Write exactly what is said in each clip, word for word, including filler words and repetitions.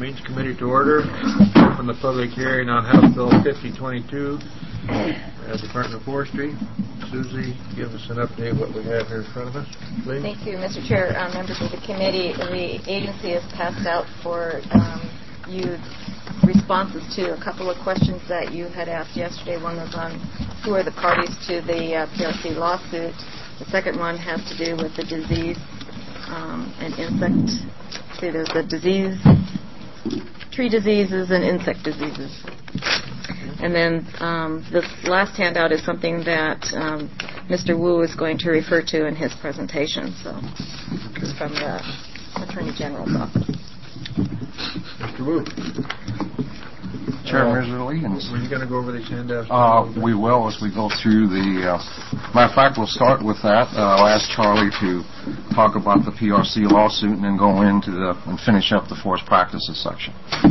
Means Committee to order. Open the public hearing on House Bill fifty twenty-two, uh, Department of Forestry. Susie, give us an update of what we have here in front of us, please. Thank you, Mister Chair. Uh, members of the committee, the agency has passed out for um, you responses to a couple of questions that you had asked yesterday. One was on who are the parties to the uh, P R C lawsuit. The second one has to do with the disease um, and insect. See, there's the disease, tree diseases and insect diseases. And then um, this last handout is something that um, Mister Wu is going to refer to in his presentation. So it's from the Attorney General's office. Mister Wu. Chairman uh, Williams. Were you going to go over these handouts? Uh, we will as we go through the. Uh, matter of fact, we'll start with that. Uh, I'll ask Charlie to talk about the P R C lawsuit and then go into the and finish up the forest practices section.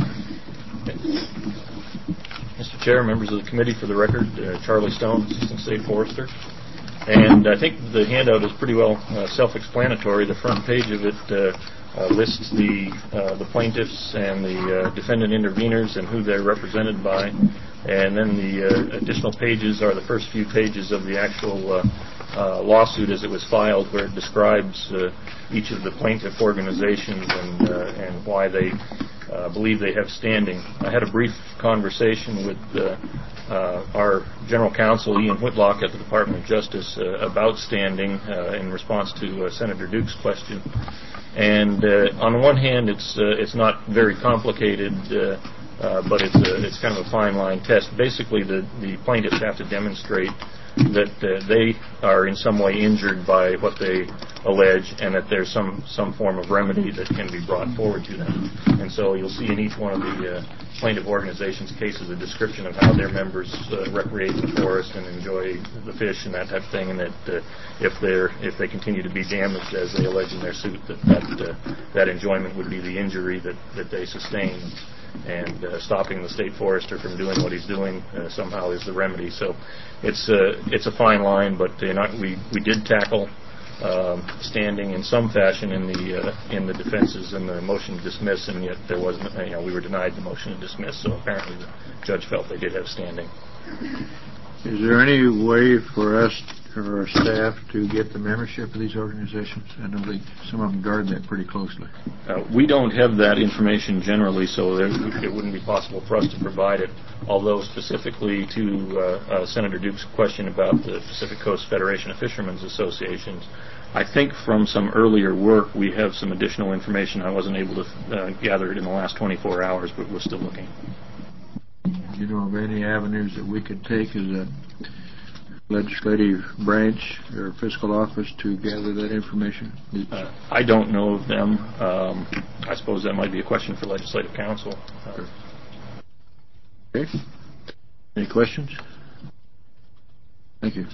Mister Chair, members of the committee, for the record, uh, Charlie Stone, Assistant State Forester. And I think the handout is pretty well uh, self-explanatory. The front page of it uh, uh, lists the uh, the plaintiffs and the uh, defendant interveners and who they're represented by. And then the uh, additional pages are the first few pages of the actual uh, uh, lawsuit as it was filed, where it describes uh, each of the plaintiff organizations and, uh, and why they Uh, believe they have standing. I had a brief conversation with uh, uh, our General Counsel, Ian Whitlock, at the Department of Justice uh, about standing uh, in response to uh, Senator Duke's question. And uh, on the one hand, it's uh, it's not very complicated, uh, uh, but it's a, it's kind of a fine line test. Basically, the, the plaintiffs have to demonstrate that uh, they are in some way injured by what they allege and that there's some, some form of remedy that can be brought forward to them. And so you'll see in each one of the uh, plaintiff organizations' cases a description of how their members uh, recreate in the forest and enjoy the fish and that type of thing, and that uh, if they're if they continue to be damaged as they allege in their suit, that that, uh, that enjoyment would be the injury that, that they sustain. And uh, stopping the state forester from doing what he's doing uh, somehow is the remedy. So it's uh, it's a fine line, but uh, not, we we did tackle um, standing in some fashion in the uh, in the defenses and the motion to dismiss, and yet there wasn't. You know, we were denied the motion to dismiss. So apparently the judge felt they did have standing. Is there any way for us or our staff to get the membership of these organizations? I know they, some of them guard that pretty closely. Uh, we don't have that information generally, so there, it wouldn't be possible for us to provide it. Although specifically to uh, uh, Senator Duke's question about the Pacific Coast Federation of Fishermen's Associations, I think from some earlier work we have some additional information. I wasn't able to uh, gather it in the last twenty-four hours, but we're still looking. Do you know of any avenues that we could take as a legislative branch or fiscal office to gather that information? Uh, I don't know of them. Um, I suppose that might be a question for Legislative Counsel. Uh, okay. Any questions? Thank you.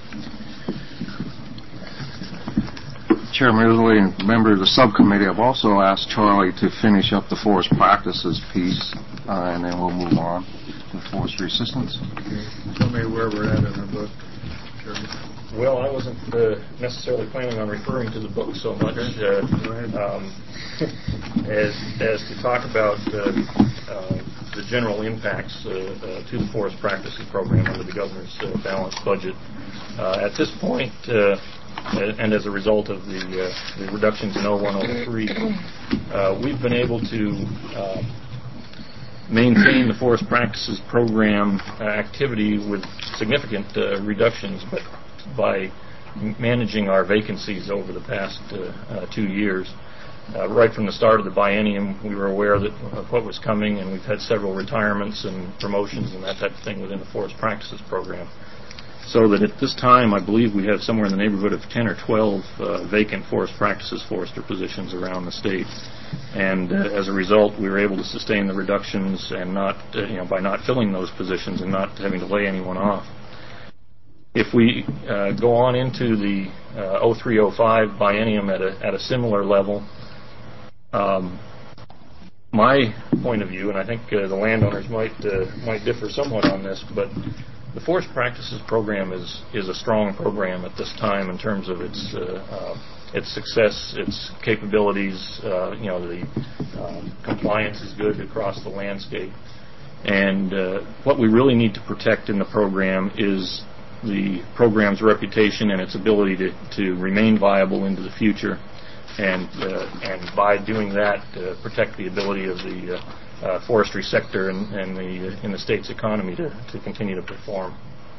Chairman Ridley and member of the subcommittee, I've also asked Charlie to finish up the forest practices piece, uh, and then we'll move on to forestry assistance. Okay. Tell me where we're at in the book, Charlie. Well, I wasn't uh, necessarily planning on referring to the book so much uh, um, as, as to talk about uh, uh, the general impacts uh, uh, to the forest practices program under the governor's uh, balanced budget. Uh, at this point, uh, and as a result of the, uh, the reductions in oh one oh three, uh, we've been able to uh, maintain the forest practices program uh, activity with significant uh, reductions, but by managing our vacancies over the past uh, uh, two years. Uh, right from the start of the biennium, we were aware that, of what was coming, and we've had several retirements and promotions and that type of thing within the forest practices program. So that at this time, I believe we have somewhere in the neighborhood of ten or twelve uh, vacant forest practices forester positions around the state. And uh, as a result, we were able to sustain the reductions and not, uh, you know, by not filling those positions and not having to lay anyone off. If we uh, go on into the uh, oh three oh five biennium at a, at a similar level, um, my point of view, and I think uh, the landowners might uh, might differ somewhat on this, but the forest practices program is is a strong program at this time in terms of its uh, uh, its success, its capabilities. Uh, you know, the um, compliance is good across the landscape. And uh, what we really need to protect in the program is the program's reputation and its ability to, to remain viable into the future. And uh, and by doing that, uh, protect the ability of the uh, uh, forestry sector and, and the uh, in the state's economy to, to continue to perform.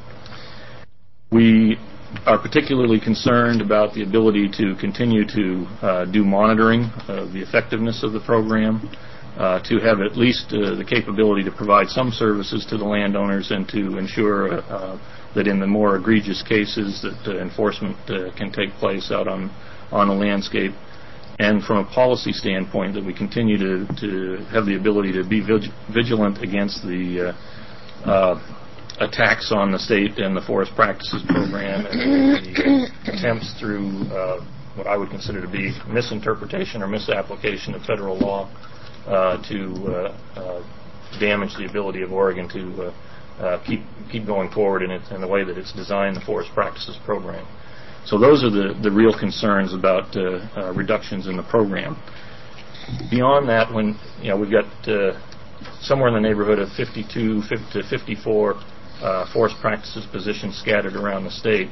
We are particularly concerned about the ability to continue to uh, do monitoring of the effectiveness of the program, uh, to have at least uh, the capability to provide some services to the landowners, and to ensure uh, that in the more egregious cases that uh, enforcement uh, can take place out on, on the landscape. And from a policy standpoint, that we continue to, to have the ability to be vig- vigilant against the uh, uh, attacks on the state and the forest practices program, and the attempts through uh, what I would consider to be misinterpretation or misapplication of federal law uh, to uh, uh, damage the ability of Oregon to uh, uh, keep keep going forward in, it, in the way that it's designed the forest practices program. So those are the, the real concerns about uh, uh, reductions in the program. Beyond that, when you know we've got uh, somewhere in the neighborhood of fifty-two to fifty-four uh, forest practices positions scattered around the state,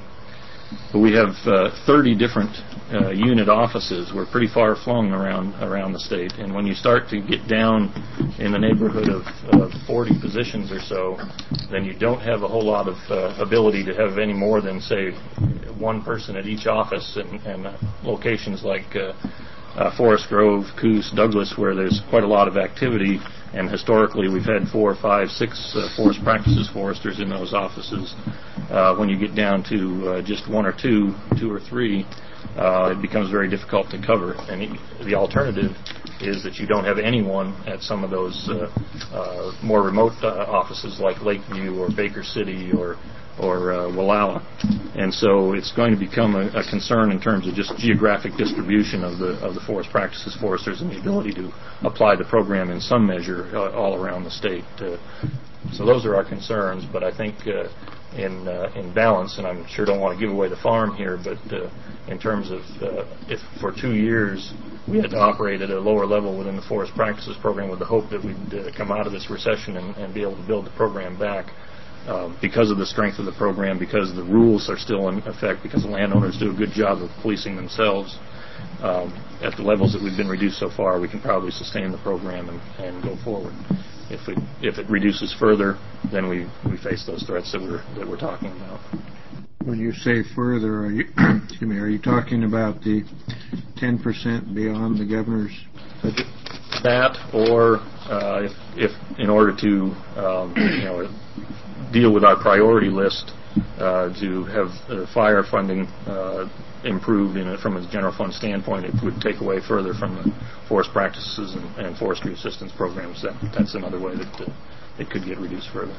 but we have uh, thirty different uh, unit offices. We're pretty far flung around around the state, and when you start to get down in the neighborhood of uh, forty positions or so, then you don't have a whole lot of uh, ability to have any more than, say, one person at each office, and, and uh, locations like uh, uh, Forest Grove, Coos, Douglas, where there's quite a lot of activity, and historically we've had four, five, six uh, forest practices foresters in those offices. Uh, when you get down to uh, just one or two, two or three, uh, it becomes very difficult to cover. And it, the alternative is that you don't have anyone at some of those uh, uh, more remote uh, offices like Lakeview or Baker City or or uh, Wallowa. And so it's going to become a, a concern in terms of just geographic distribution of the of the forest practices foresters and the ability to apply the program in some measure uh, all around the state. Uh, so those are our concerns, but I think uh, in uh, in balance, and I'm sure don't want to give away the farm here, but uh, in terms of uh, if for two years we had to operate at a lower level within the forest practices program with the hope that we'd uh, come out of this recession and, and be able to build the program back, Uh, because of the strength of the program, because the rules are still in effect, because the landowners do a good job of policing themselves, um, at the levels that we've been reduced so far, we can probably sustain the program and, and go forward. If we, if it reduces further, then we, we face those threats that we're that we're talking about. When you say further, are you excuse me, are you talking about the ten percent beyond the governor's budget? That, or uh, if, if in order to um, you know. deal with our priority list uh, to have uh, fire funding uh, improved in it from a general fund standpoint, it would take away further from the forest practices and, and forestry assistance programs. That, that's another way that uh, it could get reduced further.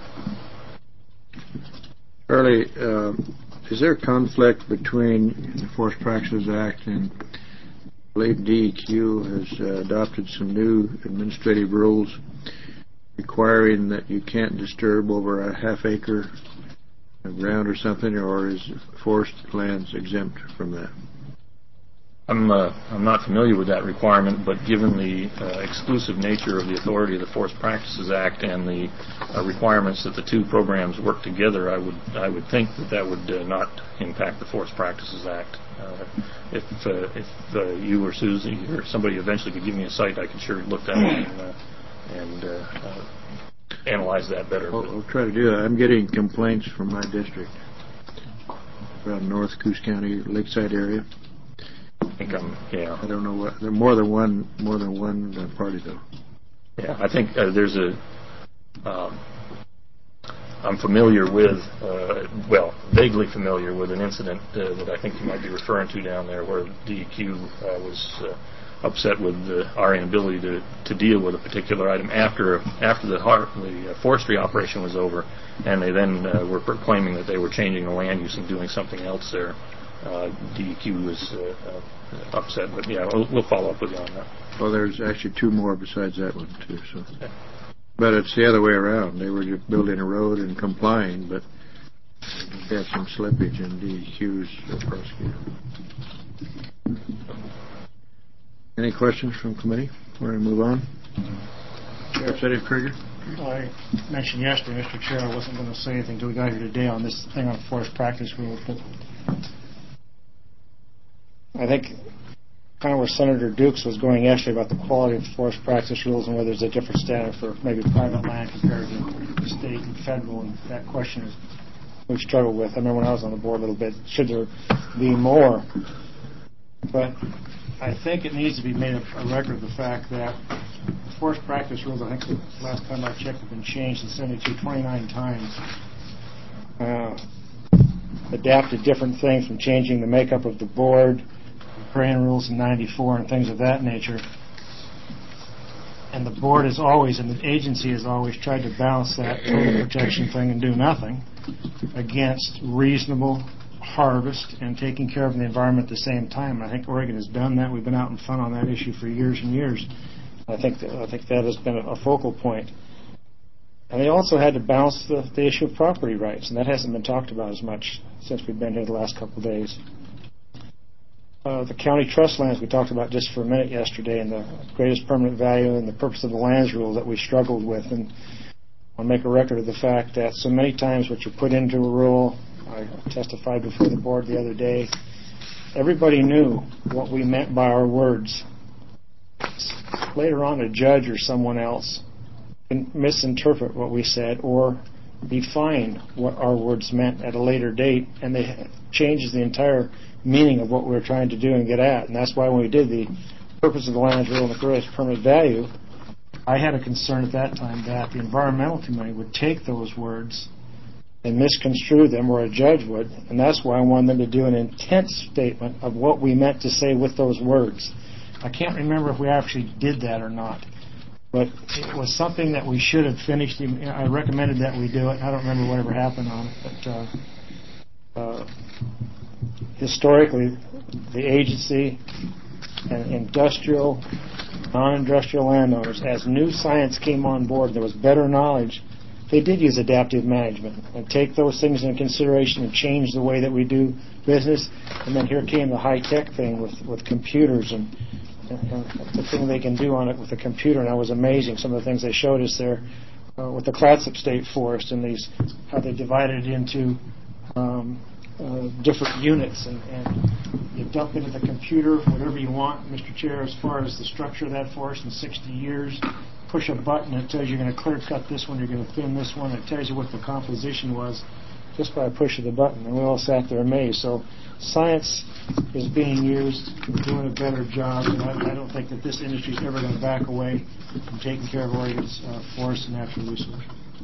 Charlie, uh, is there a conflict between the Forest Practices Act and I believe D E Q has uh, adopted some new administrative rules requiring that you can't disturb over a half acre of ground or something, or is forest lands exempt from that? I'm uh, I'm not familiar with that requirement, but given the uh, exclusive nature of the authority of the Forest Practices Act and the uh, requirements that the two programs work together, I would I would think that that would uh, not impact the Forest Practices Act. Uh, if uh, if uh, you or Susie or somebody eventually could give me a site, I could sure look that up and, uh, and uh, uh, analyze that better. I'll, I'll try to do that. I'm getting complaints from my district around North Coos County, Lakeside area. I think I'm, yeah. I don't know what. There are more than one, more than one uh, party though. Yeah, I think uh, there's a. Um, I'm familiar with, uh, well, vaguely familiar with an incident uh, that I think you might be referring to down there, where D E Q uh, was uh, upset with uh, our inability to, to deal with a particular item after after the, har- the uh, forestry operation was over, and they then uh, were proclaiming that they were changing the land use and doing something else there. Uh, D E Q was uh, uh, upset, but yeah, we'll, we'll follow up with you on that. Well, there's actually two more besides that one too. So, okay. But it's the other way around. They were just building a road and complying, but they had some slippage, and D E Q's prosecutor. Any questions from committee before we move on? Representative Krieger. I mentioned yesterday, Mister Chair, I wasn't going to say anything until we got here today on this thing on forest practice rules, but I think kind of where Senator Dukes was going yesterday about the quality of forest practice rules and whether there's a different standard for maybe private land compared to state and federal, and that question is we struggled with. I remember when I was on the board a little bit, should there be more? But I think it needs to be made a, a record of the fact that forest practice rules, I think the last time I checked, have been changed in seventy-two twenty-nine times. Uh, adapted different things, from changing the makeup of the board, riparian rules in ninety-four, and things of that nature. And the board has always, and the agency has always tried to balance that total protection thing and do nothing against reasonable harvest and taking care of the environment at the same time. I think Oregon has done that. We've been out in front on that issue for years and years. I think that, I think that has been a, a focal point. And they also had to balance the, the issue of property rights, and that hasn't been talked about as much since we've been here the last couple of days. Uh, the county trust lands we talked about just for a minute yesterday, and the greatest permanent value and the purpose of the lands rule that we struggled with. And I'll make a record of the fact that so many times what you put into a rule, I testified before the board the other day, everybody knew what we meant by our words. Later on, a judge or someone else can misinterpret what we said or define what our words meant at a later date, and they changes the entire meaning of what we were trying to do and get at. And that's why when we did the purpose of the lands rule and the greatest permanent value, I had a concern at that time that the environmental committee would take those words and misconstrue them, or a judge would, and that's why I wanted them to do an intent statement of what we meant to say with those words. I can't remember if we actually did that or not, but it was something that we should have finished. I recommended that we do it. I don't remember whatever happened on it, but uh, uh, historically, the agency and industrial, non-industrial landowners, as new science came on board, there was better knowledge, they did use adaptive management and take those things into consideration and change the way that we do business. And then here came the high-tech thing with, with computers and, and, and the thing they can do on it with a computer. And that was amazing, some of the things they showed us there uh, with the Clatsop State Forest and these, how they divided it into um, uh, different units. And, and you dump into the computer whatever you want, Mister Chair, as far as the structure of that forest in sixty years. Push a button, it tells you you're going to clear cut this one, you're going to thin this one, it tells you what the composition was just by a push of the button. And we all sat there amazed. So science is being used, doing a better job, and I, I don't think that this industry is ever going to back away from taking care of Oregon's uh, forests and natural resources.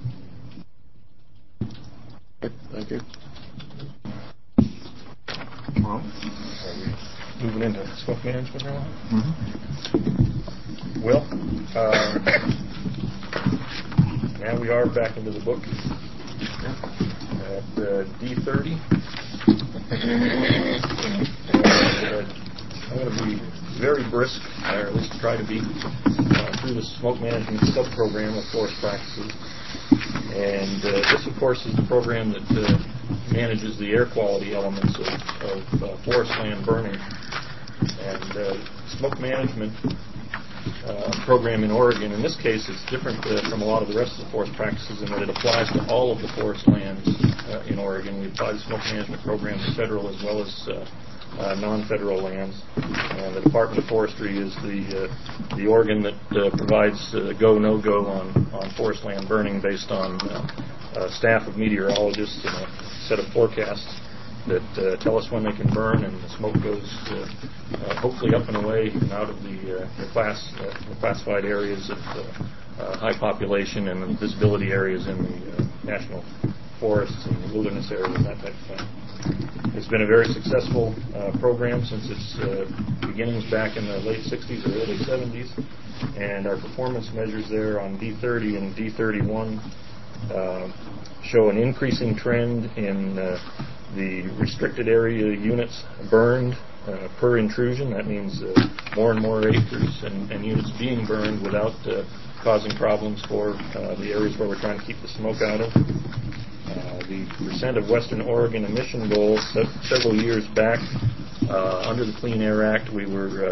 Thank you. Well, are we moving into smoke management now? Mm-hmm. Well, uh, now we are back into the book at uh, D thirty. And, uh, I'm going to be very brisk, or at least try to be, uh, through the smoke management sub-program of forest practices. And uh, this, of course, is the program that uh, manages the air quality elements of, of uh, forest land burning. And uh, smoke management Uh, program in Oregon. In this case, it's different uh, from a lot of the rest of the forest practices in that it applies to all of the forest lands uh, in Oregon. We apply the smoke management program to federal as well as uh, uh, non-federal lands. Uh, the Department of Forestry is the uh, the organ that uh, provides uh, go, no-go on, on forest land burning based on uh, a staff of meteorologists and a set of forecasts that uh, tell us when they can burn, and the smoke goes uh, uh, hopefully up and away and out of the, uh, the, class, uh, the classified areas of uh, uh, high population and the visibility areas in the uh, national forests and the wilderness areas and that type of thing. It's been a very successful uh, program since its uh, beginnings back in the late sixties or early seventies, and our performance measures there on D thirty and D thirty-one uh, show an increasing trend in uh, the restricted area units burned uh, per intrusion. That means uh, more and more acres and, and units being burned without uh, causing problems for uh, the areas where we're trying to keep the smoke out of. Uh, the percent of Western Oregon emission goals se- several years back uh, under the Clean Air Act, we were uh,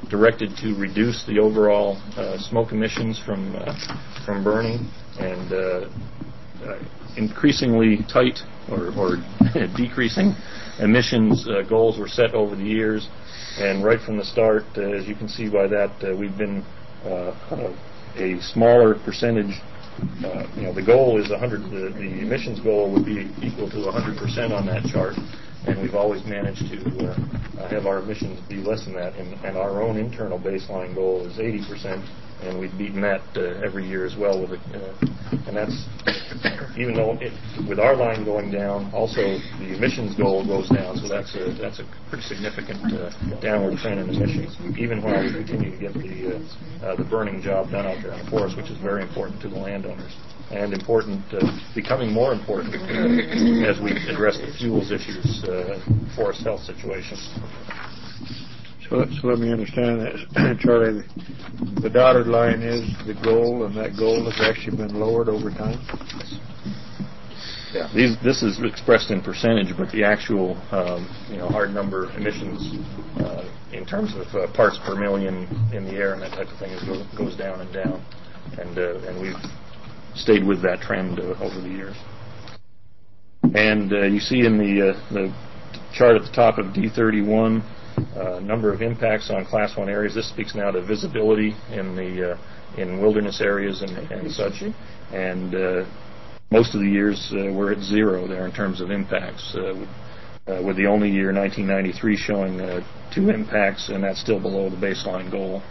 directed to reduce the overall uh, smoke emissions from uh, from burning, and uh, uh, increasingly tight or, or decreasing emissions uh, goals were set over the years. And right from the start, uh, as you can see by that, uh, we've been uh, a smaller percentage. Uh, you know, the goal is one hundred. The, the emissions goal would be equal to one hundred percent on that chart, and we've always managed to uh, have our emissions be less than that. And, and our own internal baseline goal is eighty percent, and we've beaten that uh, every year as well. With it, uh, and that's even though it, with our line going down, also the emissions goal goes down. So that's a that's a pretty significant uh, downward trend in emissions, even while we continue to get the uh, uh, the burning job done out there in the forest, which is very important to the landowners and important, uh, becoming more important uh, as we address the fuels issues, uh, forest health situations. So, so let me understand that, Charlie. The, the dotted line is the goal, and that goal has actually been lowered over time? Yeah. These, this is expressed in percentage, but the actual, um, you know, hard number emissions uh, in terms of uh, parts per million in the air and that type of thing is go, goes down and down, and uh, and we've stayed with that trend uh, over the years. And uh, you see in the uh, the chart at the top of D thirty-one. Uh, number of impacts on Class one areas. This speaks now to visibility in the uh, in wilderness areas and, and such. And uh, most of the years uh, we're at zero there in terms of impacts, uh, with, uh, with the only year nineteen ninety-three showing uh, two impacts, and that's still below the baseline goal.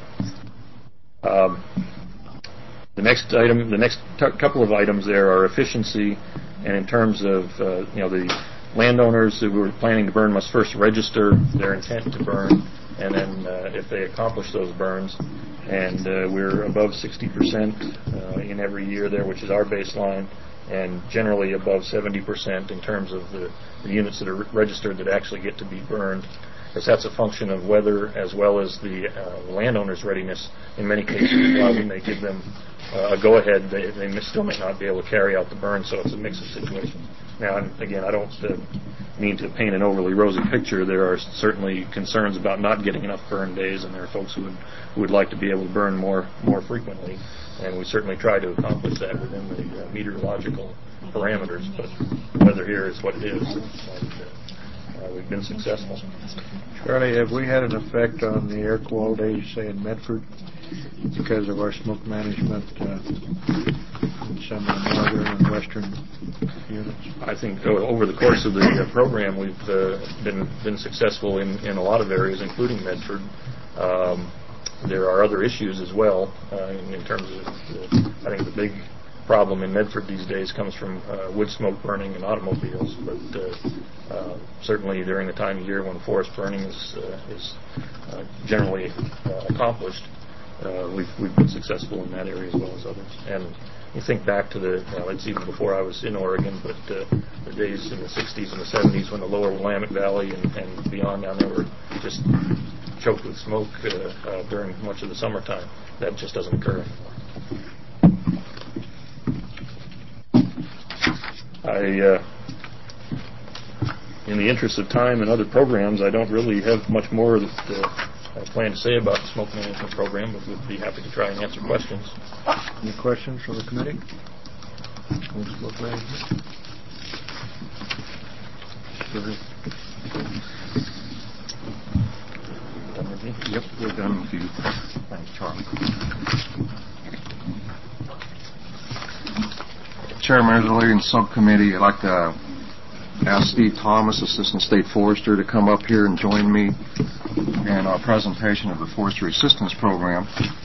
Um, the next item, the next t- couple of items there are efficiency, and in terms of uh, you know the landowners who were planning to burn must first register their intent to burn, and then uh, if they accomplish those burns, and uh, we're above sixty percent uh, in every year there, which is our baseline, and generally above seventy percent in terms of the, the units that are re- registered that actually get to be burned. Because that's a function of weather as well as the uh, landowner's readiness. In many cases, while we may give them uh, a go-ahead, they, they may still may not be able to carry out the burn, so it's a mix of situations. Now, and again, I don't uh, mean to paint an overly rosy picture. There are certainly concerns about not getting enough burn days, and there are folks who would who would like to be able to burn more more frequently, and we certainly try to accomplish that within the uh, meteorological parameters. But the weather here is what it is, and uh, uh, we've been successful. Charlie, have we had an effect on the air quality, say, in Medford because of our smoke management uh, in some of the northern and western units? I think uh, over the course of the uh, program, we've uh, been been successful in, in a lot of areas, including Medford. Um, there are other issues as well uh, in, in terms of, uh, I think the big problem in Medford these days comes from uh, wood smoke burning and automobiles, but uh, uh, certainly during the time of year when forest burning is uh, is uh, generally uh, accomplished, uh, we've we've been successful in that area as well as others. And you think back to the, well, it's even before I was in Oregon, but uh, the days in the sixties and the seventies when the lower Willamette Valley and, and beyond down there were just choked with smoke uh, uh, during much of the summertime. That just doesn't occur anymore. I, uh, in the interest of time and other programs, I don't really have much more that uh, I plan to say about the smoke management program, but we'd be happy to try and answer questions. Any questions from the committee on smoke management? Done with you? Yep, we're done with you. Thanks, Charlie. Chair, members of the leading subcommittee, I'd like to ask Steve Thomas, Assistant State Forester, to come up here and join me in our presentation of the Forestry Assistance Program.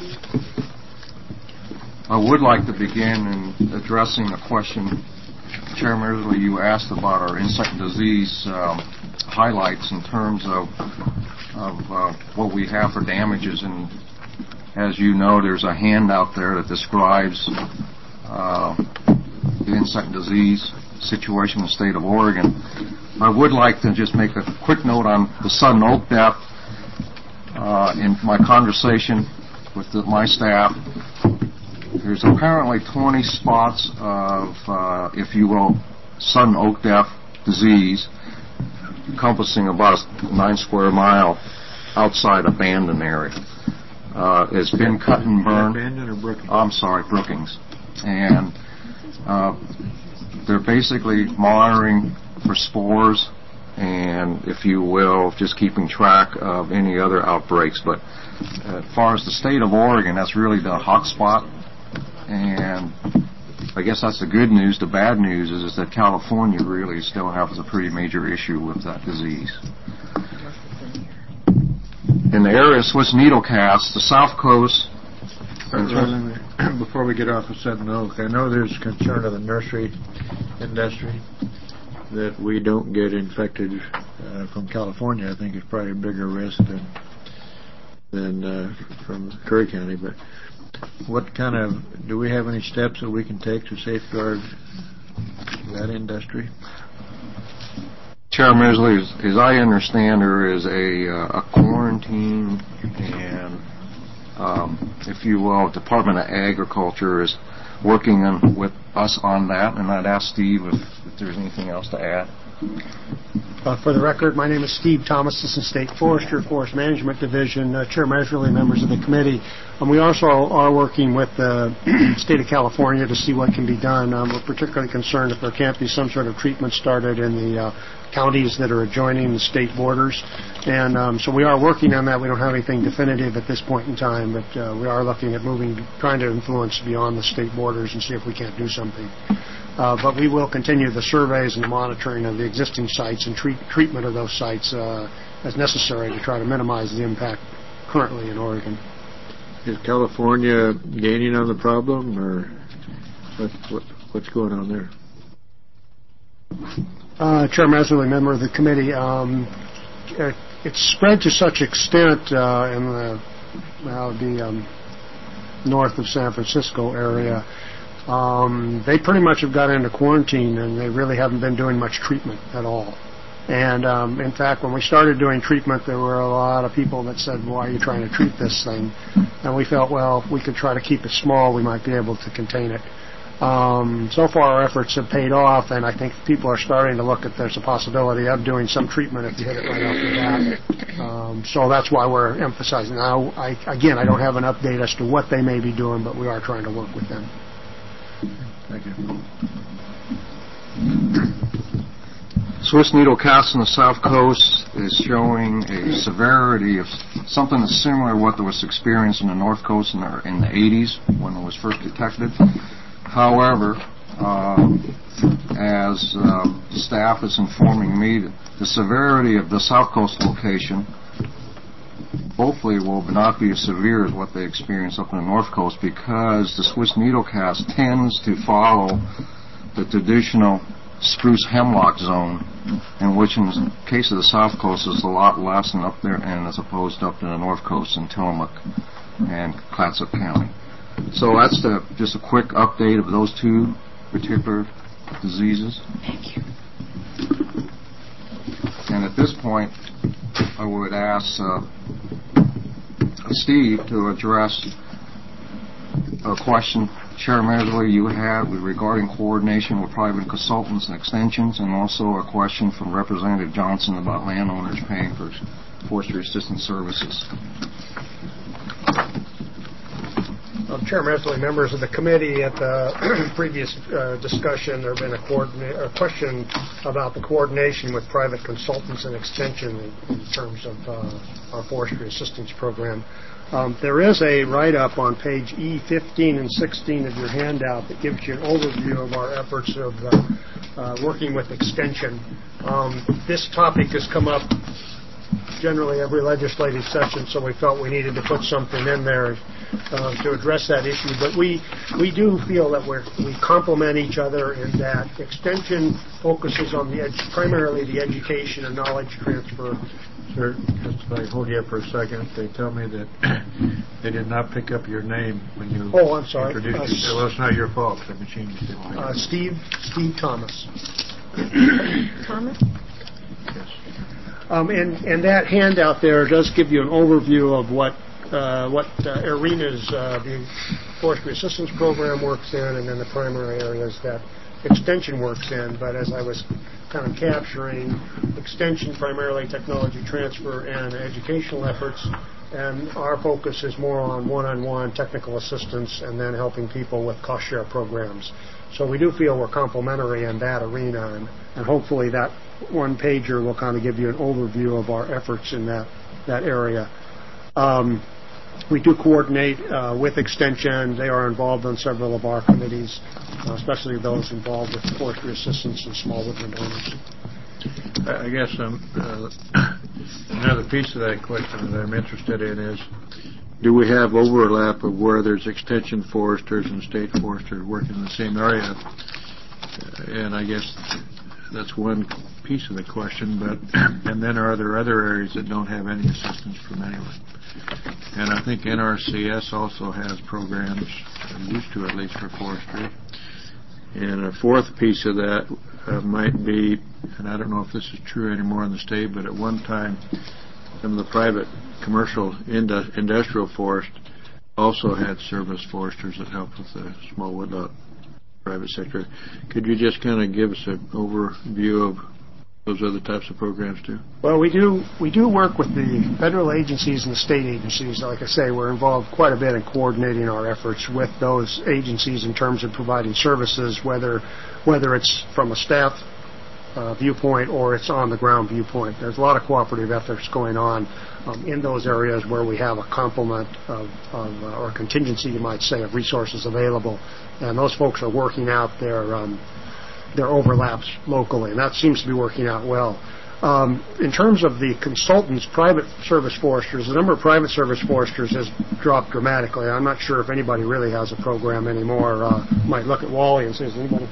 I would like to begin in addressing a question, Chair Mersley, you asked about our insect disease um, highlights in terms of, of uh, what we have for damages. And as you know, there's a handout there that describes uh, the insect disease situation in the state of Oregon. I would like to just make a quick note on the sudden oak death. Uh, in my conversation with the, my staff, there's apparently twenty spots of, uh, if you will, sudden oak death disease encompassing about a nine square mile outside abandoned area. uh, has been cut and burned. Bandon or Brookings? I'm sorry, Brookings. And uh, they're basically monitoring for spores and, if you will, just keeping track of any other outbreaks. But as far as the state of Oregon, that's really the hot spot. And I guess that's the good news. The bad news is, is that California really still has a pretty major issue with that disease. In the area of Swiss needlecast, the South Coast. Before we get off of Seven Oak, I know there's concern of the nursery industry that we don't get infected uh, from California. I think it's probably a bigger risk than than uh, from Curry County. But what kind of, do we have any steps that we can take to safeguard that industry? Chair Misley, as, as I understand, there is a, uh, a quarantine, and um, if you will, Department of Agriculture is working on, with us on that, and I'd ask Steve if, if there's anything else to add. Uh, for the record, my name is Steve Thomas, Assistant State Forester, Forest Management Division, uh, Chair Measurely, members of the committee. Um, we also are working with the state of California to see what can be done. Um, we're particularly concerned if there can't be some sort of treatment started in the uh, counties that are adjoining the state borders. And um, so we are working on that. We don't have anything definitive at this point in time, but uh, we are looking at moving, trying to influence beyond the state borders and see if we can't do something. Uh, but we will continue the surveys and the monitoring of the existing sites and treat, treatment of those sites uh, as necessary to try to minimize the impact currently in Oregon. Is California gaining on the problem, or what, what, what's going on there? Uh, Chair Measley, member of the committee, um, it's spread to such extent uh, in the, well, the um, north of San Francisco area. Um, they pretty much have got into quarantine, and they really haven't been doing much treatment at all. And um, in fact, when we started doing treatment, there were a lot of people that said, why are you trying to treat this thing? And we felt, well, if we could try to keep it small, we might be able to contain it. Um, so far, our efforts have paid off, and I think people are starting to look at there's a possibility of doing some treatment if you hit it right off the bat. Um, so that's why we're emphasizing. Now, I, again, I don't have an update as to what they may be doing, but we are trying to work with them. Thank you. Swiss needlecast on the South Coast is showing a severity of something that's similar to what was experienced in the North Coast in the, in the eighties when it was first detected. However, um, as uh, staff is informing me, the severity of the South Coast location hopefully will not be as severe as what they experience up in the North Coast, because the Swiss needlecast tends to follow the traditional spruce hemlock zone, in which in the case of the South Coast is a lot less than up there, and as opposed to up in the North Coast in Tillamook and Clatsop County. So that's the, just a quick update of those two particular diseases. Thank you. And at this point, I would ask uh, Steve to address a question, Chair Measley, you had regarding coordination with private consultants and extensions, and also a question from Representative Johnson about landowners paying for forestry assistance services. Uh, Chair Measley, members of the committee, at the previous uh, discussion, there had been a, coordina- a question about the coordination with private consultants and extension in, in terms of uh, our forestry assistance program. Um, there is a write-up on page E fifteen and sixteen of your handout that gives you an overview of our efforts of uh, uh, working with extension. Um, this topic has come up generally every legislative session, so we felt we needed to put something in there uh, to address that issue. But we we do feel that we're, we complement each other in that extension focuses on the ed- primarily the education and knowledge transfer. Sir, just if I hold you up for a second, they tell me that they did not pick up your name when you oh, I'm sorry. introduced uh, yourself. Well, it's not your fault. The machine just didn't pick uh, up. Steve Steve Thomas. Thomas? Yes. Um, and, and that handout there does give you an overview of what uh, what uh, arenas uh, the forestry assistance program works in, and then the primary areas that extension works in. But as I was kind of capturing, extension primarily technology transfer and educational efforts, and our focus is more on one-on-one technical assistance and then helping people with cost-share programs. So we do feel we're complementary in that arena, and, and hopefully that one-pager will kind of give you an overview of our efforts in that, that area. Um, we do coordinate uh, with Extension. They are involved on several of our committees, uh, especially those involved with forestry assistance and small woodland owners. I guess um, uh, another piece of that question that I'm interested in is, do we have overlap of where there's extension foresters and state foresters working in the same area? Uh, and I guess that's one piece of the question, but and then are there other areas that don't have any assistance from anyone? And I think N R C S also has programs, used to at least, for forestry. And a fourth piece of that uh, might be, and I don't know if this is true anymore in the state, but at one time some of the private commercial indu- industrial forest also had service foresters that helped with the small woodlot private sector. Could you just kind of give us an overview of those other types of programs too? Well, we do we do work with the federal agencies and the state agencies. Like I say, we're involved quite a bit in coordinating our efforts with those agencies in terms of providing services, whether whether it's from a staff uh, viewpoint or it's on the ground viewpoint. There's a lot of cooperative efforts going on um, in those areas where we have a complement of, of uh, or a contingency, you might say, of resources available, and those folks are working out their um, their overlaps locally, and that seems to be working out well. Um, in terms of the consultants, private service foresters, the number of private service foresters has dropped dramatically. I'm not sure if anybody really has a program anymore. Uh, might look at Wally and say, is anybody?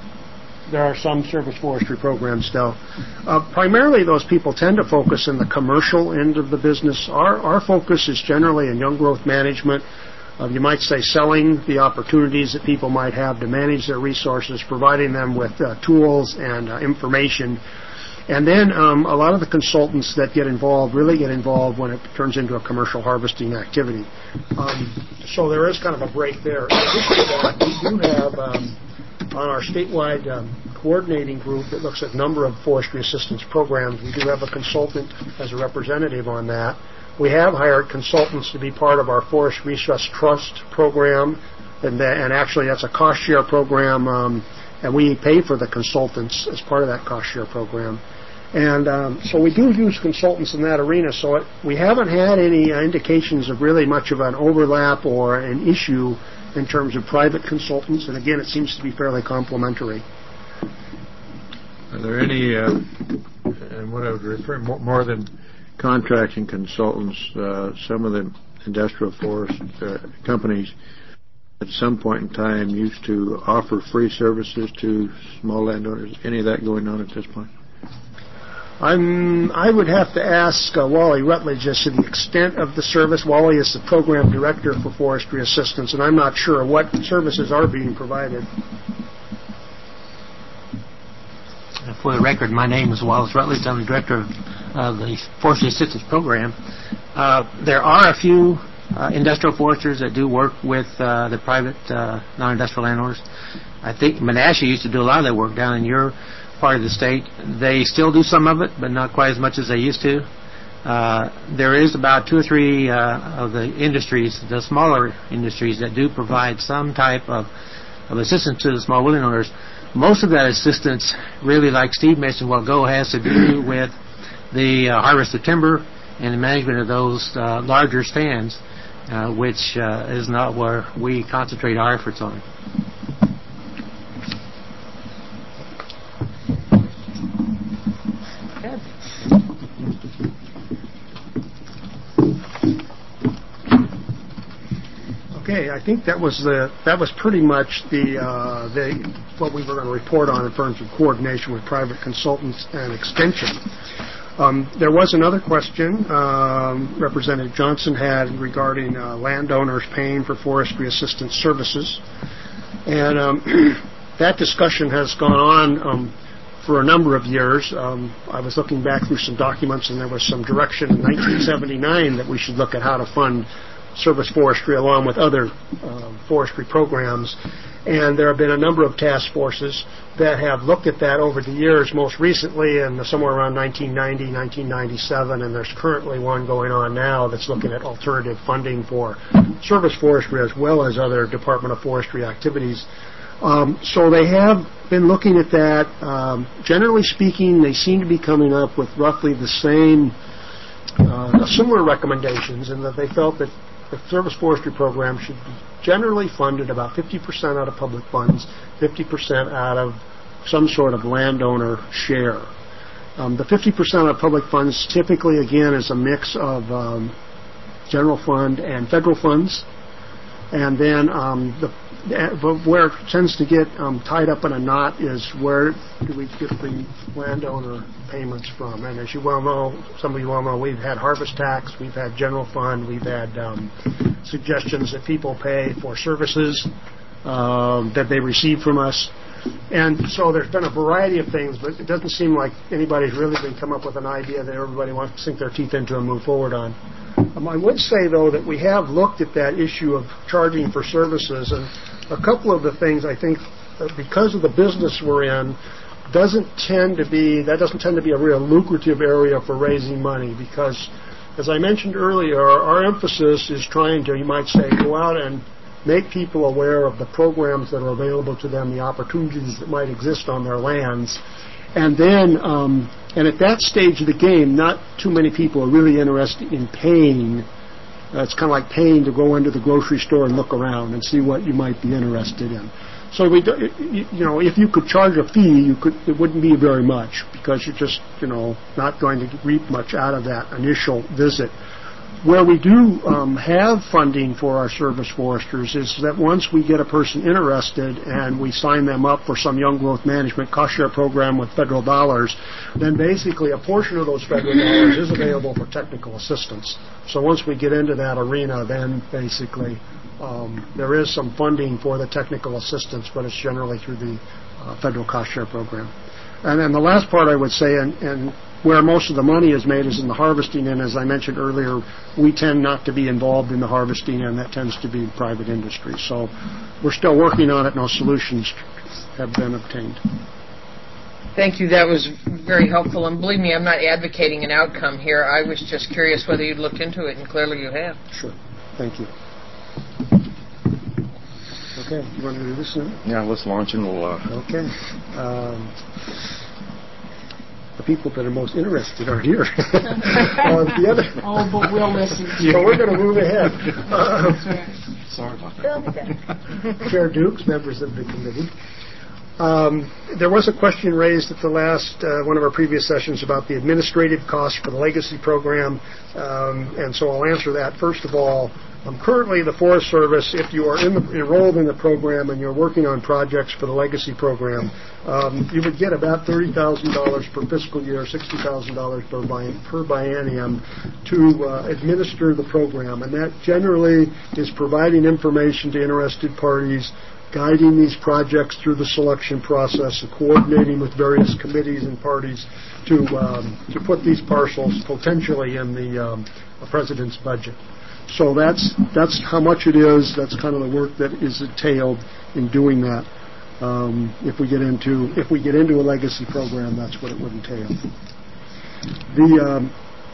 There are some service forestry programs still. Uh, primarily, those people tend to focus in the commercial end of the business. Our, our focus is generally in young growth management. Uh, you might say selling the opportunities that people might have to manage their resources, providing them with uh, tools and uh, information. And then um, a lot of the consultants that get involved really get involved when it turns into a commercial harvesting activity. Um, so there is kind of a break there. In addition to that, we do have um, on our statewide um, coordinating group that looks at a number of forestry assistance programs, we do have a consultant as a representative on that. We have hired consultants to be part of our Forest Resource Trust program, and, that, and actually that's a cost-share program, um, and we pay for the consultants as part of that cost-share program. And um, so we do use consultants in that arena, so it, we haven't had any uh, indications of really much of an overlap or an issue in terms of private consultants, and again, it seems to be fairly complementary. Are there any, uh, and what I would refer more, more than contracting consultants, uh, some of the industrial forest uh, companies at some point in time used to offer free services to small landowners. Any of that going on at this point? I'm, I would have to ask uh, Wally Rutledge as to the extent of the service. Wally is the program director for forestry assistance, and I'm not sure what services are being provided. For the record, my name is Wallace Rutledge. I'm the director of uh, the Forestry Assistance Program. Uh, there are a few uh, industrial foresters that do work with uh, the private uh, non-industrial landowners. I think Menasha used to do a lot of that work down in your part of the state. They still do some of it, but not quite as much as they used to. Uh, there is about two or three uh, of the industries, the smaller industries, that do provide some type of, of assistance to the small woodland owners. Most of that assistance, really, like Steve mentioned a while ago, has to do with the uh, harvest of timber and the management of those uh, larger stands, uh, which uh, is not where we concentrate our efforts on. Good. Okay, I think that was the that was pretty much the uh, the what we were going to report on in terms of coordination with private consultants and extension. Um, there was another question um, Representative Johnson had regarding uh, landowners paying for forestry assistance services, and um, that discussion has gone on um, for a number of years. Um, I was looking back through some documents, and there was some direction in nineteen seventy-nine that we should look at how to fund service forestry along with other uh, forestry programs. And there have been a number of task forces. that have looked at that over the years, most recently in somewhere around nineteen ninety, nineteen ninety-seven, and there's currently one going on now that's looking at alternative funding for service forestry as well as other Department of Forestry activities. Um, so they have been looking at that. Um, generally speaking, they seem to be coming up with roughly the same, uh, similar recommendations, in that they felt that the service forestry program should be generally funded about fifty percent out of public funds, fifty percent out of some sort of landowner share. Um, the fifty percent of public funds typically, again, is a mix of um, general fund and federal funds. And then um, the, but where it tends to get um, tied up in a knot is where do we get the landowner payments from? And as you well know, some of you well know, we've had harvest tax, we've had general fund, we've had um, suggestions that people pay for services uh, that they receive from us. And so there's been a variety of things, but it doesn't seem like anybody's really been come up with an idea that everybody wants to sink their teeth into and move forward on. Um, I would say, though, that we have looked at that issue of charging for services, and a couple of the things I think, uh, because of the business we're in, doesn't tend to be, that doesn't tend to be a real lucrative area for raising money, because, as I mentioned earlier, our emphasis is trying to, you might say, go out and make people aware of the programs that are available to them, the opportunities that might exist on their lands. And then, um, and at that stage of the game, not too many people are really interested in paying. Uh, it's kind of like paying to go into the grocery store and look around and see what you might be interested in. So we, do, you know, if you could charge a fee, you could, it wouldn't be very much, because you're just, you know, not going to reap much out of that initial visit. Where we do um, have funding for our service foresters is that once we get a person interested and we sign them up for some young growth management cost share program with federal dollars, then basically a portion of those federal dollars is available for technical assistance. So once we get into that arena, then basically um, there is some funding for the technical assistance, but it's generally through the uh, federal cost share program. And then the last part I would say, and, and where most of the money is made is in the harvesting, and as I mentioned earlier, we tend not to be involved in the harvesting, and that tends to be private industry. So we're still working on it. No solutions have been obtained. Thank you. That was very helpful. And believe me, I'm not advocating an outcome here. I was just curious whether you'd looked into it, and clearly you have. Sure. Thank you. Okay. You want to do this now? Yeah, let's launch and we'll... Uh... Okay. Um, the people that are most interested are here. uh, the other oh, but we'll listen to you. So we're going to move ahead. Uh, Sorry about that. Chair Dukes, members of the committee. Um, there was a question raised at the last uh, one of our previous sessions about the administrative costs for the legacy program, um, and so I'll answer that. First of all, um, currently the Forest Service, if you are in the, enrolled in the program and you're working on projects for the legacy program, um, you would get about thirty thousand dollars per fiscal year, sixty thousand dollars per, bi- per biennium to uh, administer the program, and that generally is providing information to interested parties, guiding these projects through the selection process, and coordinating with various committees and parties to um, to put these parcels potentially in the um, President's budget. So that's that's how much it is. That's kind of the work that is entailed in doing that. Um, if we get into if we get into a legacy program, that's what it would entail. The um,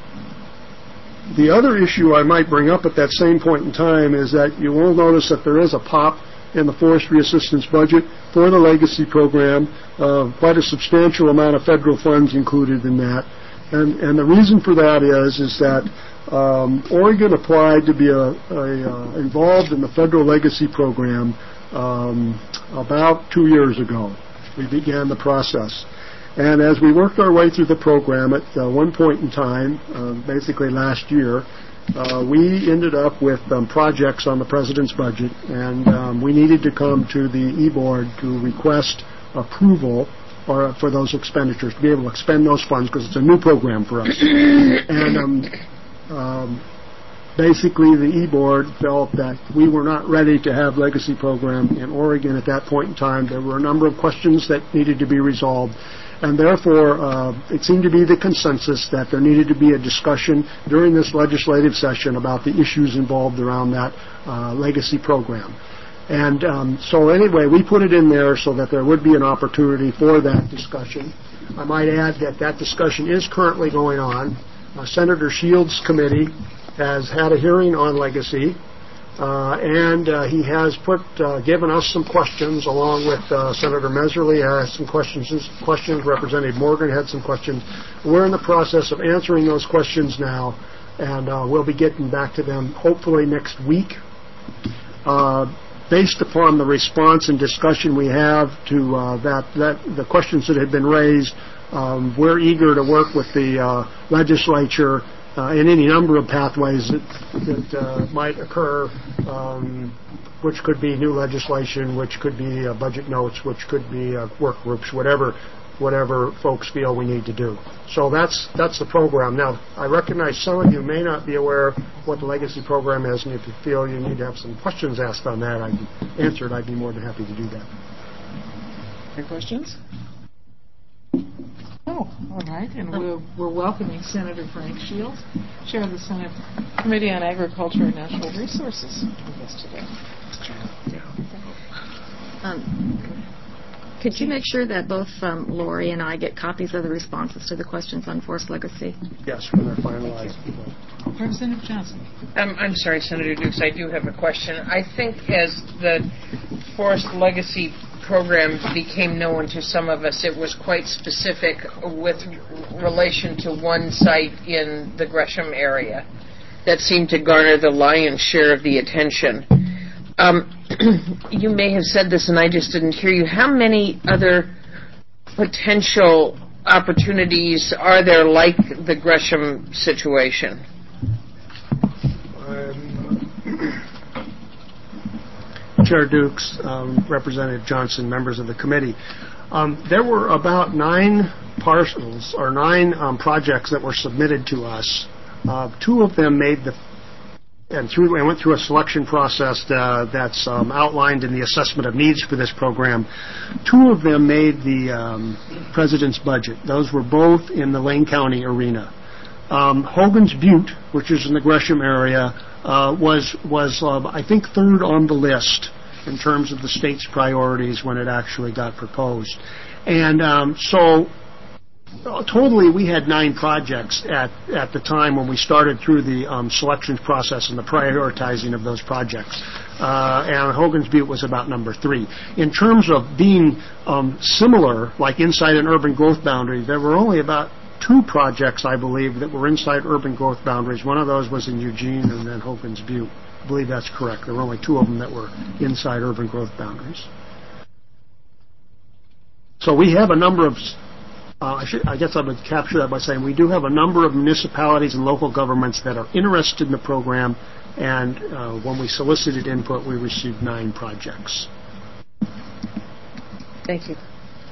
the other issue I might bring up at that same point in time is that you will notice that there is a pop in the forestry assistance budget for the legacy program, uh, quite a substantial amount of federal funds included in that. And, and the reason for that is, is that um, Oregon applied to be a, a, uh, involved in the federal legacy program um, about two years ago. We began the process. And as we worked our way through the program, at uh, one point in time, uh, basically last year, Uh, we ended up with um, projects on the President's budget, and um, we needed to come to the E-Board to request approval or, for those expenditures, to be able to expend those funds, because it's a new program for us. And um, um, basically the E-Board felt that we were not ready to have legacy program in Oregon at that point in time. There were a number of questions that needed to be resolved. And therefore, uh, it seemed to be the consensus that there needed to be a discussion during this legislative session about the issues involved around that uh, legacy program. And um, so anyway, we put it in there so that there would be an opportunity for that discussion. I might add that that discussion is currently going on. Uh, Senator Shields' committee has had a hearing on legacy, uh, and uh, he has put uh, given us some questions along with uh, Senator Meserly has some questions. Questions. Representative Morgan had some questions. We're in the process of answering those questions now, and uh, we'll be getting back to them hopefully next week. Uh, based upon the response and discussion we have to uh, that, that the questions that have been raised, um, we're eager to work with the uh, legislature uh, in any number of pathways that, that uh, might occur, um, which could be new legislation, which could be uh, budget notes, which could be uh, work groups, whatever whatever folks feel we need to do. So that's that's the program. Now, I recognize some of you may not be aware of what the legacy program is, and if you feel you need to have some questions asked on that, I can answer it. I'd be more than happy to do that. Any questions? Oh, all right. And we're, we're welcoming Senator Frank Shields, Chair of the Senate Committee on Agriculture and Natural Resources, with us today. Um, Could you make sure that both um, Lori and I get copies of the responses to the questions on forced legacy? Yes, when they're finalized. Representative Johnson. Um, I'm sorry, Senator Dukes, I do have a question. I think as the forced legacy program became known to some of us, it was quite specific with relation to one site in the Gresham area that seemed to garner the lion's share of the attention. Um, you may have said this and I just didn't hear you. How many other potential opportunities are there like the Gresham situation? Um, Chair Dukes, um, Representative Johnson, members of the committee. Um, there were about nine parcels or nine um, projects that were submitted to us. Uh, two of them made the and through and went through a selection process uh, that's um, outlined in the assessment of needs for this program. Two of them made the um, president's budget. Those were both in the Lane County arena. Um, Hogan's Butte, which is in the Gresham area, uh, was was uh, I think third on the list in terms of the state's priorities when it actually got proposed. And um, so. Totally, we had nine projects at, at the time when we started through the um, selections process and the prioritizing of those projects. Uh, and Hogan's Butte was about number three. In terms of being um, similar, like inside an urban growth boundary, there were only about two projects, I believe, that were inside urban growth boundaries. One of those was in Eugene and then Hogan's Butte. I believe that's correct. There were only two of them that were inside urban growth boundaries. So we have a number of Uh, I, should, I guess I would capture that by saying we do have a number of municipalities and local governments that are interested in the program, and uh, when we solicited input, we received nine projects. Thank you.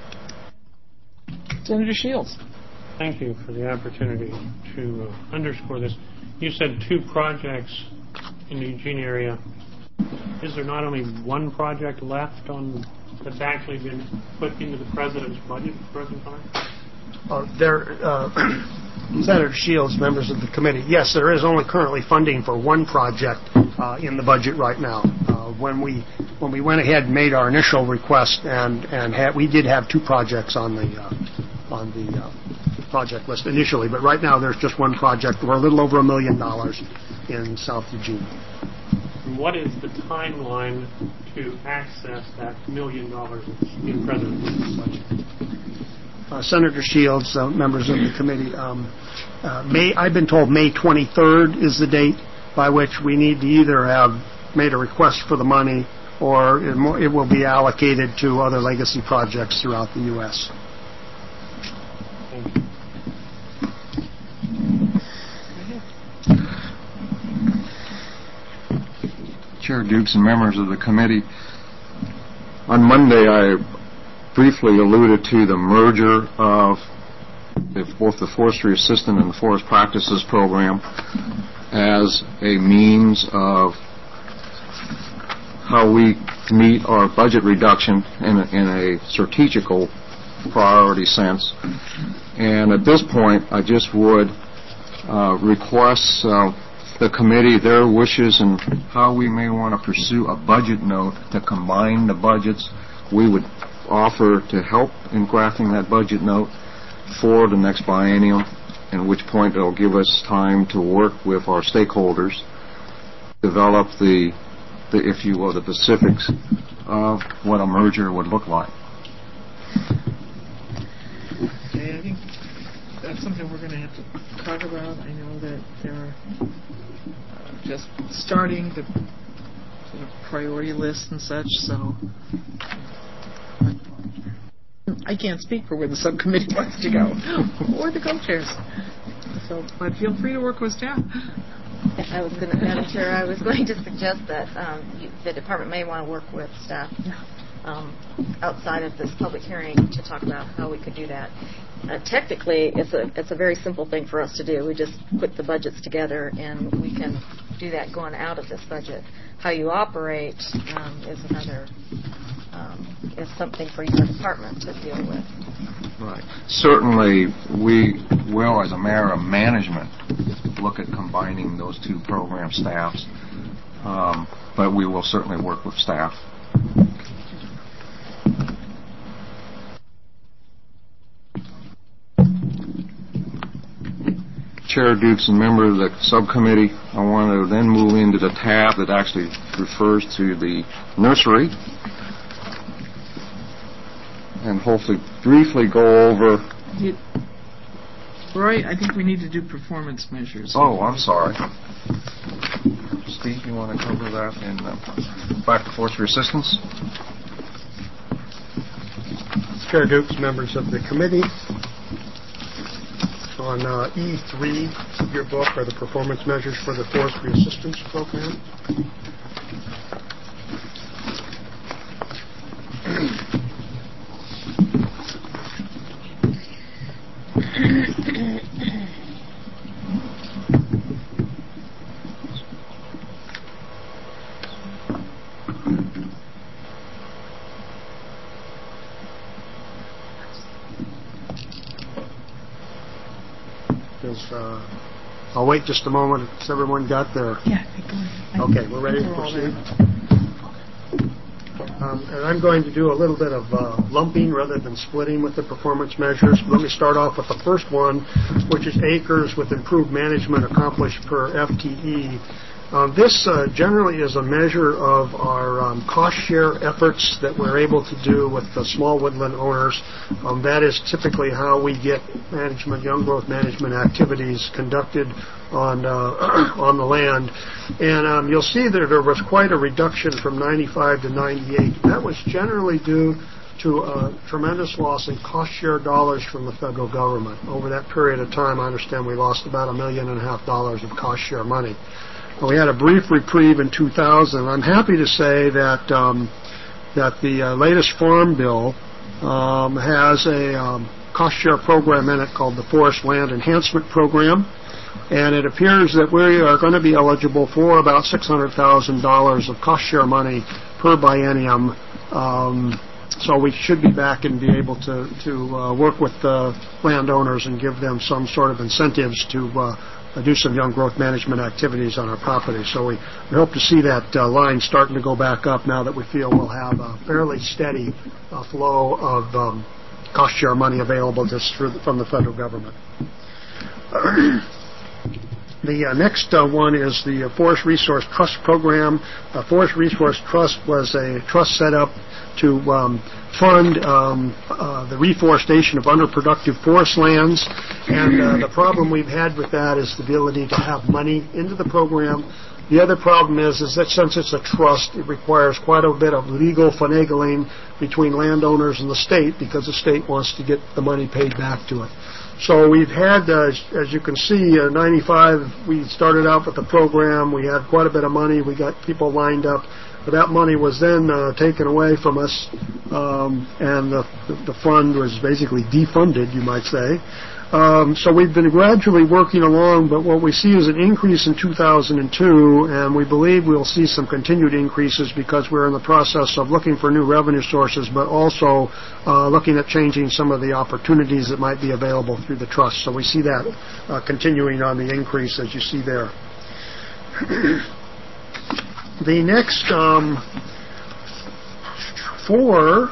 Senator Shields. Thank you for the opportunity to uh, underscore this. You said two projects in the Eugene area. Is there not only one project left on that's actually been put into the president's budget at the present time? Uh, there, uh, Senator Shields, members of the committee, yes, there is only currently funding for one project uh, in the budget right now. Uh, when we when we went ahead and made our initial request, and and had, we did have two projects on the uh, on the uh, project list initially, but right now there's just one project. We're a little over a million dollars in South Eugene. What is the timeline to access that million dollars in the president's budget? Uh, Senator Shields, uh, members of the committee, um, uh, May, I've been told May twenty-third is the date by which we need to either have made a request for the money or it, mo- it will be allocated to other legacy projects throughout the U S Chair Dukes and members of the committee, on Monday I briefly alluded to the merger of both the Forestry Assistant and the Forest Practices Program as a means of how we meet our budget reduction in a, in a strategical priority sense. And at this point, I just would uh, request uh, the committee their wishes and how we may want to pursue a budget note to combine the budgets, we would offer to help in crafting that budget note for the next biennium, at which point it'll give us time to work with our stakeholders, develop the, the if you will, the specifics of what a merger would look like. Okay, I think that's something we're going to have to talk about. I know that they're uh, just starting the sort of priority list and such, so I can't speak for where the subcommittee wants to go, or the co-chairs. So, but feel free to work with staff. I was going to, Madam Chair, I was going to suggest that um, you, the department may want to work with staff um, outside of this public hearing to talk about how we could do that. Uh, technically, it's a it's a very simple thing for us to do. We just put the budgets together, and we can do that going out of this budget. How you operate um, is another um, is something for your department to deal with. Right. Certainly, we will, as a matter of management, look at combining those two program staffs, um, but we will certainly work with staff. Chair Dukes and member of the subcommittee, I want to then move into the tab that actually refers to the nursery, and hopefully briefly go over. You, Roy, I think we need to do performance measures. Oh, I'm sorry. Steve, you want to cover that in uh, back to forestry assistance? Chair Dukes, members of the committee, on uh, E three of your book are the performance measures for the forestry assistance program. Uh, I'll wait just a moment. Has everyone got their... Yeah. Okay, we're ready to proceed. Um, and I'm going to do a little bit of uh, lumping rather than splitting with the performance measures. Let me start off with the first one, which is acres with improved management accomplished per F T E. Um, this uh, generally is a measure of our um, cost share efforts that we're able to do with the small woodland owners. Um, that is typically how we get management, young growth management activities conducted on uh, on the land. And um, you'll see that there was quite a reduction from ninety-five to ninety-eight. That was generally due to a tremendous loss in cost share dollars from the federal government. Over that period of time, I understand we lost about a million and a half dollars of cost share money. We had a brief reprieve in two thousand. I'm happy to say that um, that the uh, latest Farm Bill um, has a um, cost share program in it called the Forest Land Enhancement Program, and it appears that we are going to be eligible for about six hundred thousand dollars of cost share money per biennium. Um, so we should be back and be able to to uh, work with the landowners and give them some sort of incentives to uh, do some young growth management activities on our property. So we, we hope to see that uh, line starting to go back up now that we feel we'll have a fairly steady uh, flow of um, cost share money available just through the, from the federal government. The uh, next uh, one is the uh, Forest Resource Trust Program. Uh, Forest Resource Trust was a trust set up to um, fund um, uh, the reforestation of underproductive forest lands. And uh, the problem we've had with that is the ability to have money into the program. The other problem is, is that since it's a trust, it requires quite a bit of legal finagling between landowners and the state because the state wants to get the money paid back to it. So we've had, uh, as you can see, uh, ninety-five, we started out with the program. We had quite a bit of money. We got people lined up. But that money was then uh, taken away from us, um, and the, the fund was basically defunded, you might say. Um, so we've been gradually working along, but what we see is an increase in two thousand two, and we believe we'll see some continued increases because we're in the process of looking for new revenue sources, but also uh, looking at changing some of the opportunities that might be available through the trust. So we see that uh, continuing on the increase as you see there. The next um, four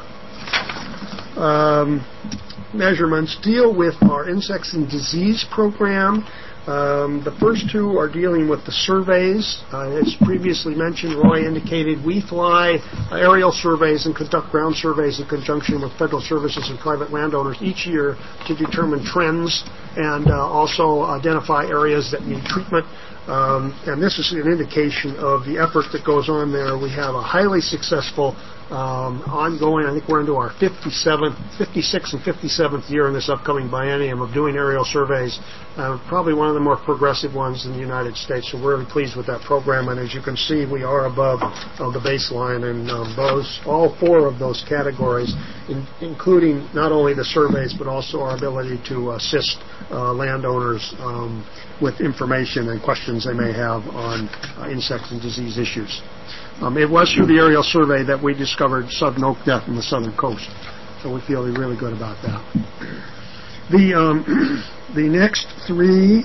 um, measurements deal with our insects and disease program. Um, the first two are dealing with the surveys. Uh, as previously mentioned, Roy indicated we fly aerial surveys and conduct ground surveys in conjunction with federal services and private landowners each year to determine trends and uh, also identify areas that need treatment. Um, and this is an indication of the effort that goes on there. We have a highly successful Um, ongoing, I think we're into our fifty-seventh, fifty-sixth and fifty-seventh year in this upcoming biennium of doing aerial surveys, uh, probably one of the more progressive ones in the United States, so we're really pleased with that program, and as you can see, we are above uh, the baseline in um, those, all four of those categories, in, including not only the surveys, but also our ability to assist uh, landowners um, with information and questions they may have on uh, insect and disease issues. Um, it was through the aerial survey that we discovered southern oak death in the southern coast, so we feel really good about that. The um, the next three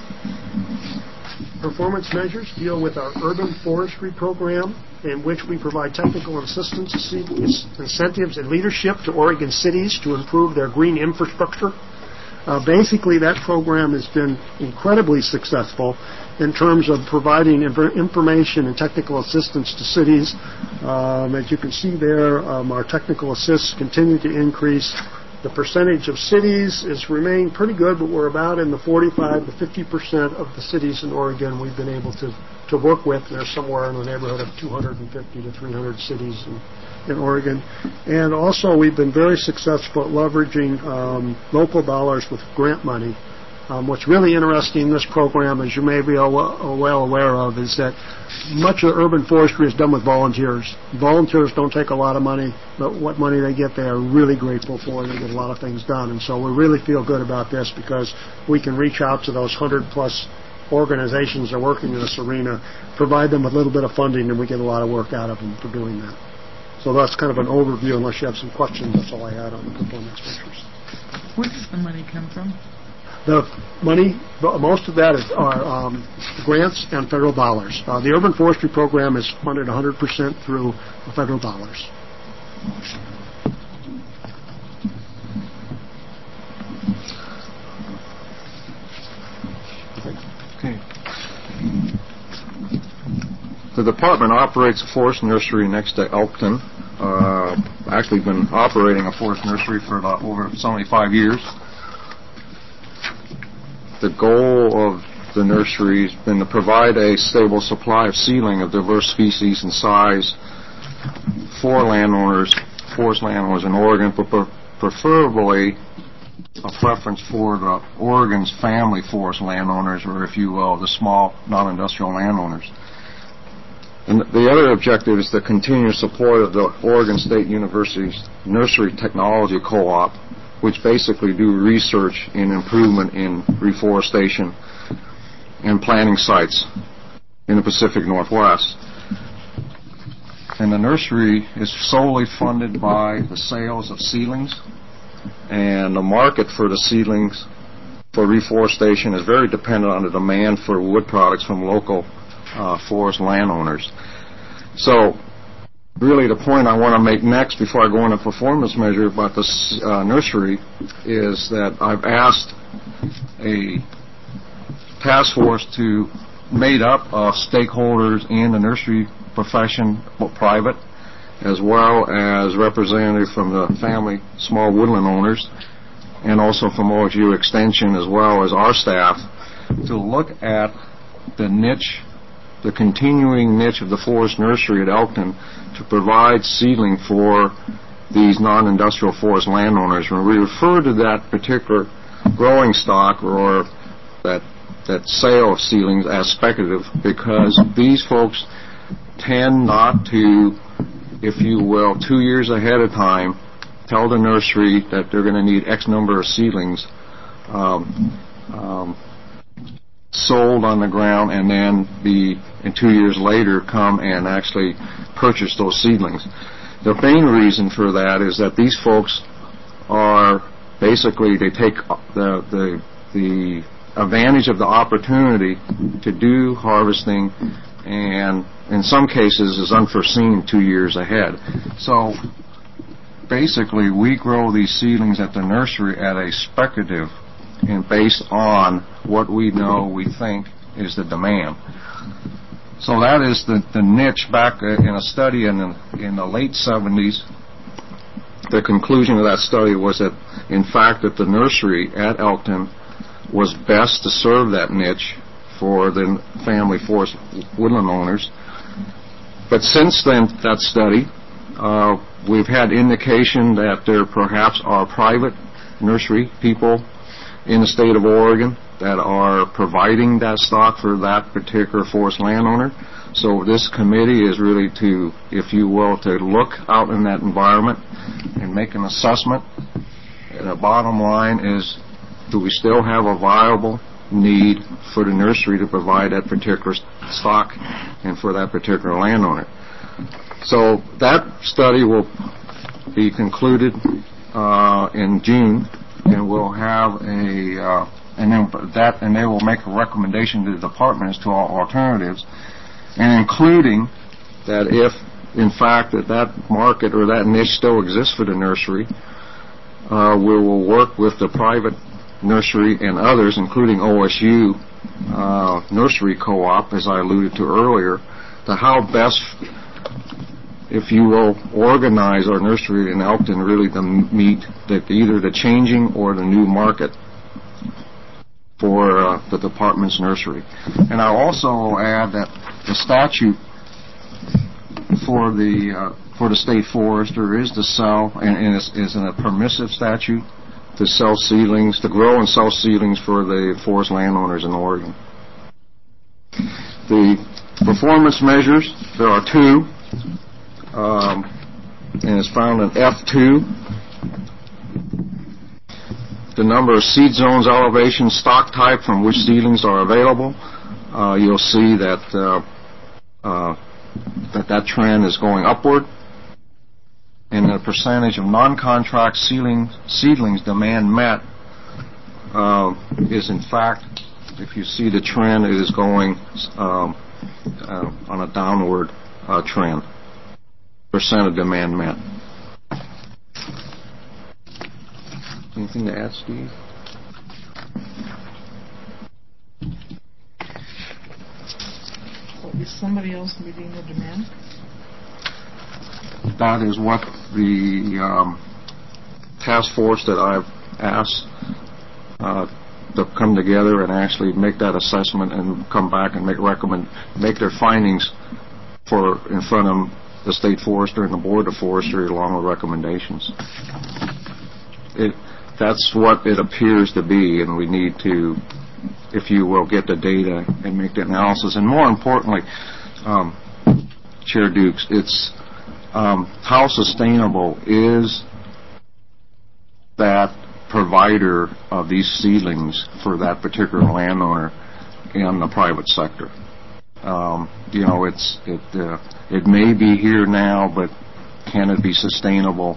performance measures deal with our urban forestry program, in which we provide technical assistance, incentives, and leadership to Oregon cities to improve their green infrastructure. Uh, basically, that program has been incredibly successful in terms of providing inf- information and technical assistance to cities. Um, as you can see there, um, our technical assists continue to increase. The percentage of cities has remained pretty good, but we're about in the forty-five to fifty percent of the cities in Oregon we've been able to, to work with. There's somewhere in the neighborhood of two hundred fifty to three hundred cities in, in Oregon. And also we've been very successful at leveraging um, local dollars with grant money. Um, what's really interesting in this program, as you may be well aware of, is that much of the urban forestry is done with volunteers. Volunteers don't take a lot of money, but what money they get, they are really grateful for. They get a lot of things done. And so we really feel good about this because we can reach out to those one hundred plus organizations that are working in this arena, provide them with a little bit of funding, and we get a lot of work out of them for doing that. So that's kind of an overview. Unless you have some questions, that's all I had on the performance measures. Where does the money come from? The money, most of that is are um, grants and federal dollars. Uh, the urban forestry program is funded one hundred percent through federal dollars. Okay. The department operates a forest nursery next to Elkton. Uh, actually been operating a forest nursery for about over seventy-five years. The goal of the nursery has been to provide a stable supply of seedling of diverse species and size for landowners, forest landowners in Oregon, but preferably a preference for the Oregon's family forest landowners, or if you will, the small non-industrial landowners. And the other objective is the continued support of the Oregon State University's Nursery Technology Co-op, which basically do research in improvement in reforestation and planting sites in the Pacific Northwest. And the nursery is solely funded by the sales of seedlings, and the market for the seedlings for reforestation is very dependent on the demand for wood products from local uh, forest landowners. So really the point I want to make next before I go into performance measure about this uh, nursery is that I've asked a task force to made up of stakeholders in the nursery profession, both private, as well as representatives from the family small woodland owners, and also from O S U Extension, as well as our staff, to look at the niche, the continuing niche of the forest nursery at Elkton to provide seedling for these non-industrial forest landowners. When we refer to that particular growing stock or that that sale of seedlings as speculative, because these folks tend not to, if you will, two years ahead of time, tell the nursery that they're going to need X number of seedlings um, um, sold on the ground, and then be, and two years later, come and actually purchase those seedlings. The main reason for that is that these folks are basically, they take the the the advantage of the opportunity to do harvesting and in some cases is unforeseen two years ahead. So basically, we grow these seedlings at the nursery at a speculative and based on what we know we think is the demand. So that is the, the niche. Back in a study in the, in the late seventies, the conclusion of that study was that, in fact, that the nursery at Elkton was best to serve that niche for the family forest woodland owners. But since then, that study, uh, we've had indication that there perhaps are private nursery people in the state of Oregon that are providing that stock for that particular forest landowner. So this committee is really to, if you will, to look out in that environment and make an assessment. And the bottom line is, do we still have a viable need for the nursery to provide that particular stock and for that particular landowner? So that study will be concluded uh, in June, and we'll have a uh, and then that and they will make a recommendation to the department as to all alternatives, and including that if in fact that that market or that niche still exists for the nursery, uh, we will work with the private nursery and others, including O S U uh, Nursery Co-op, as I alluded to earlier, to how best, if you will, organize our nursery in Elkton really to meet the, either the changing or the new market for uh, the department's nursery. And I'll also add that the statute for the uh, for the state forester is to sell, and, and is, is a permissive statute to sell seedlings, to grow and sell seedlings for the forest landowners in Oregon. The performance measures, there are two. Um, and it's found in F two. The number of seed zones, elevation, stock type from which seedlings are available. Uh, you'll see that, uh, uh, that that trend is going upward. And the percentage of non-contract seedling, seedlings demand met uh, is in fact, if you see the trend, it is going um, uh, on a downward uh, trend. Percent of demand met. Anything to add, Steve? So is somebody else meeting the demand? That is what the um, task force that I've asked uh, to come together and actually make that assessment and come back and make recommend make their findings for in front of the state forester and the board of forestry along with recommendations. It, that's what it appears to be, and we need to, if you will, get the data and make the analysis. And more importantly, um, Chair Dukes, it's um, how sustainable is that provider of these seedlings for that particular landowner in the private sector. Um, you know, it's it uh, it may be here now, but can it be sustainable,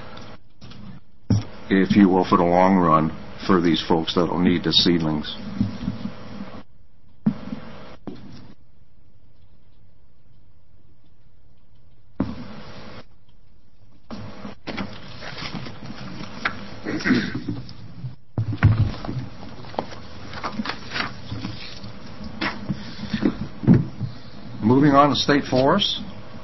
if you will, for the long run for these folks that will need the seedlings? Moving on to state forests.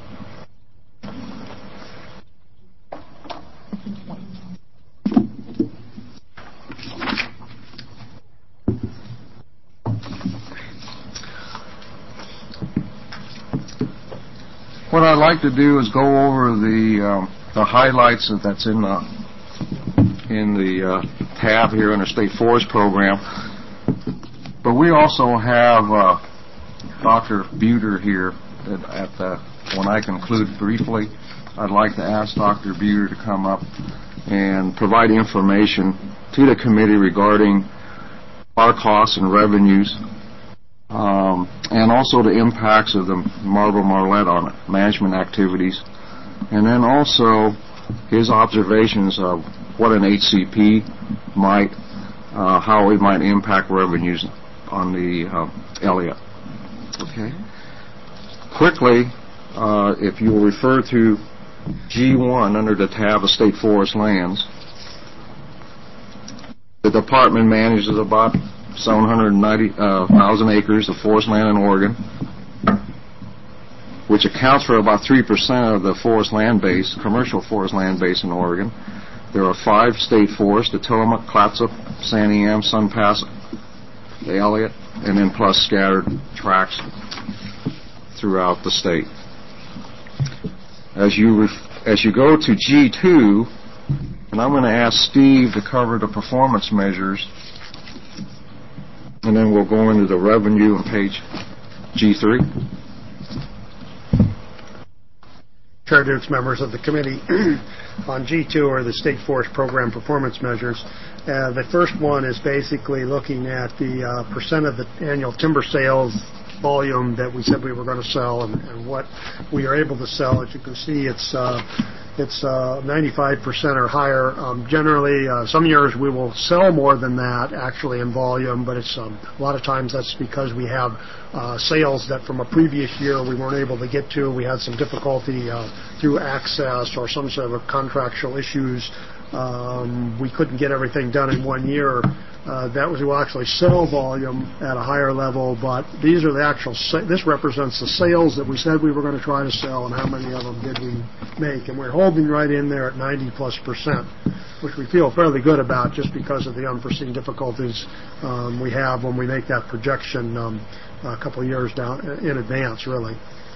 What I'd like to do is go over the um, the highlights that's in the in the uh, tab here under State Forest Program. But we also have uh, Doctor Buter here at the, when I conclude briefly, I'd like to ask Doctor Buter to come up and provide information to the committee regarding our costs and revenues, um, and also the impacts of the Marlboro Marlette on management activities, and then also his observations of what an H C P might, uh, how it might impact revenues on the uh, Elliott. Okay. quickly, uh, if you will refer to G one under the tab of state forest lands, the department manages about seven hundred ninety thousand uh, acres of forest land in Oregon, which accounts for about three percent of the forest land base, commercial forest land base in Oregon. There are five state forests, the Tillamook, Clatsop, Santiam, Sun Pass, the Elliott, and then plus scattered tracts throughout the state. As you ref- as you go to G two, and I'm going to ask Steve to cover the performance measures, and then we'll go into the revenue on page G three. Chair Dukes, members of the committee, on G two are the State Forest Program performance measures. Uh, the first one is basically looking at the uh, percent of the annual timber sales volume that we said we were going to sell and, and what we are able to sell. As you can see, it's uh, it's uh, ninety-five percent or higher. Um, generally, uh, some years we will sell more than that actually in volume, but it's um, a lot of times that's because we have uh, sales that from a previous year we weren't able to get to. We had some difficulty uh, through access or some sort of contractual issues. Um, we couldn't get everything done in one year. Uh, that was, we'll actually sell volume at a higher level, but these are the actual, sa- this represents the sales that we said we were going to try to sell and how many of them did we make. And we're holding right in there at ninety plus percent, which we feel fairly good about just because of the unforeseen difficulties um, we have when we make that projection um, a couple of years down in advance, really.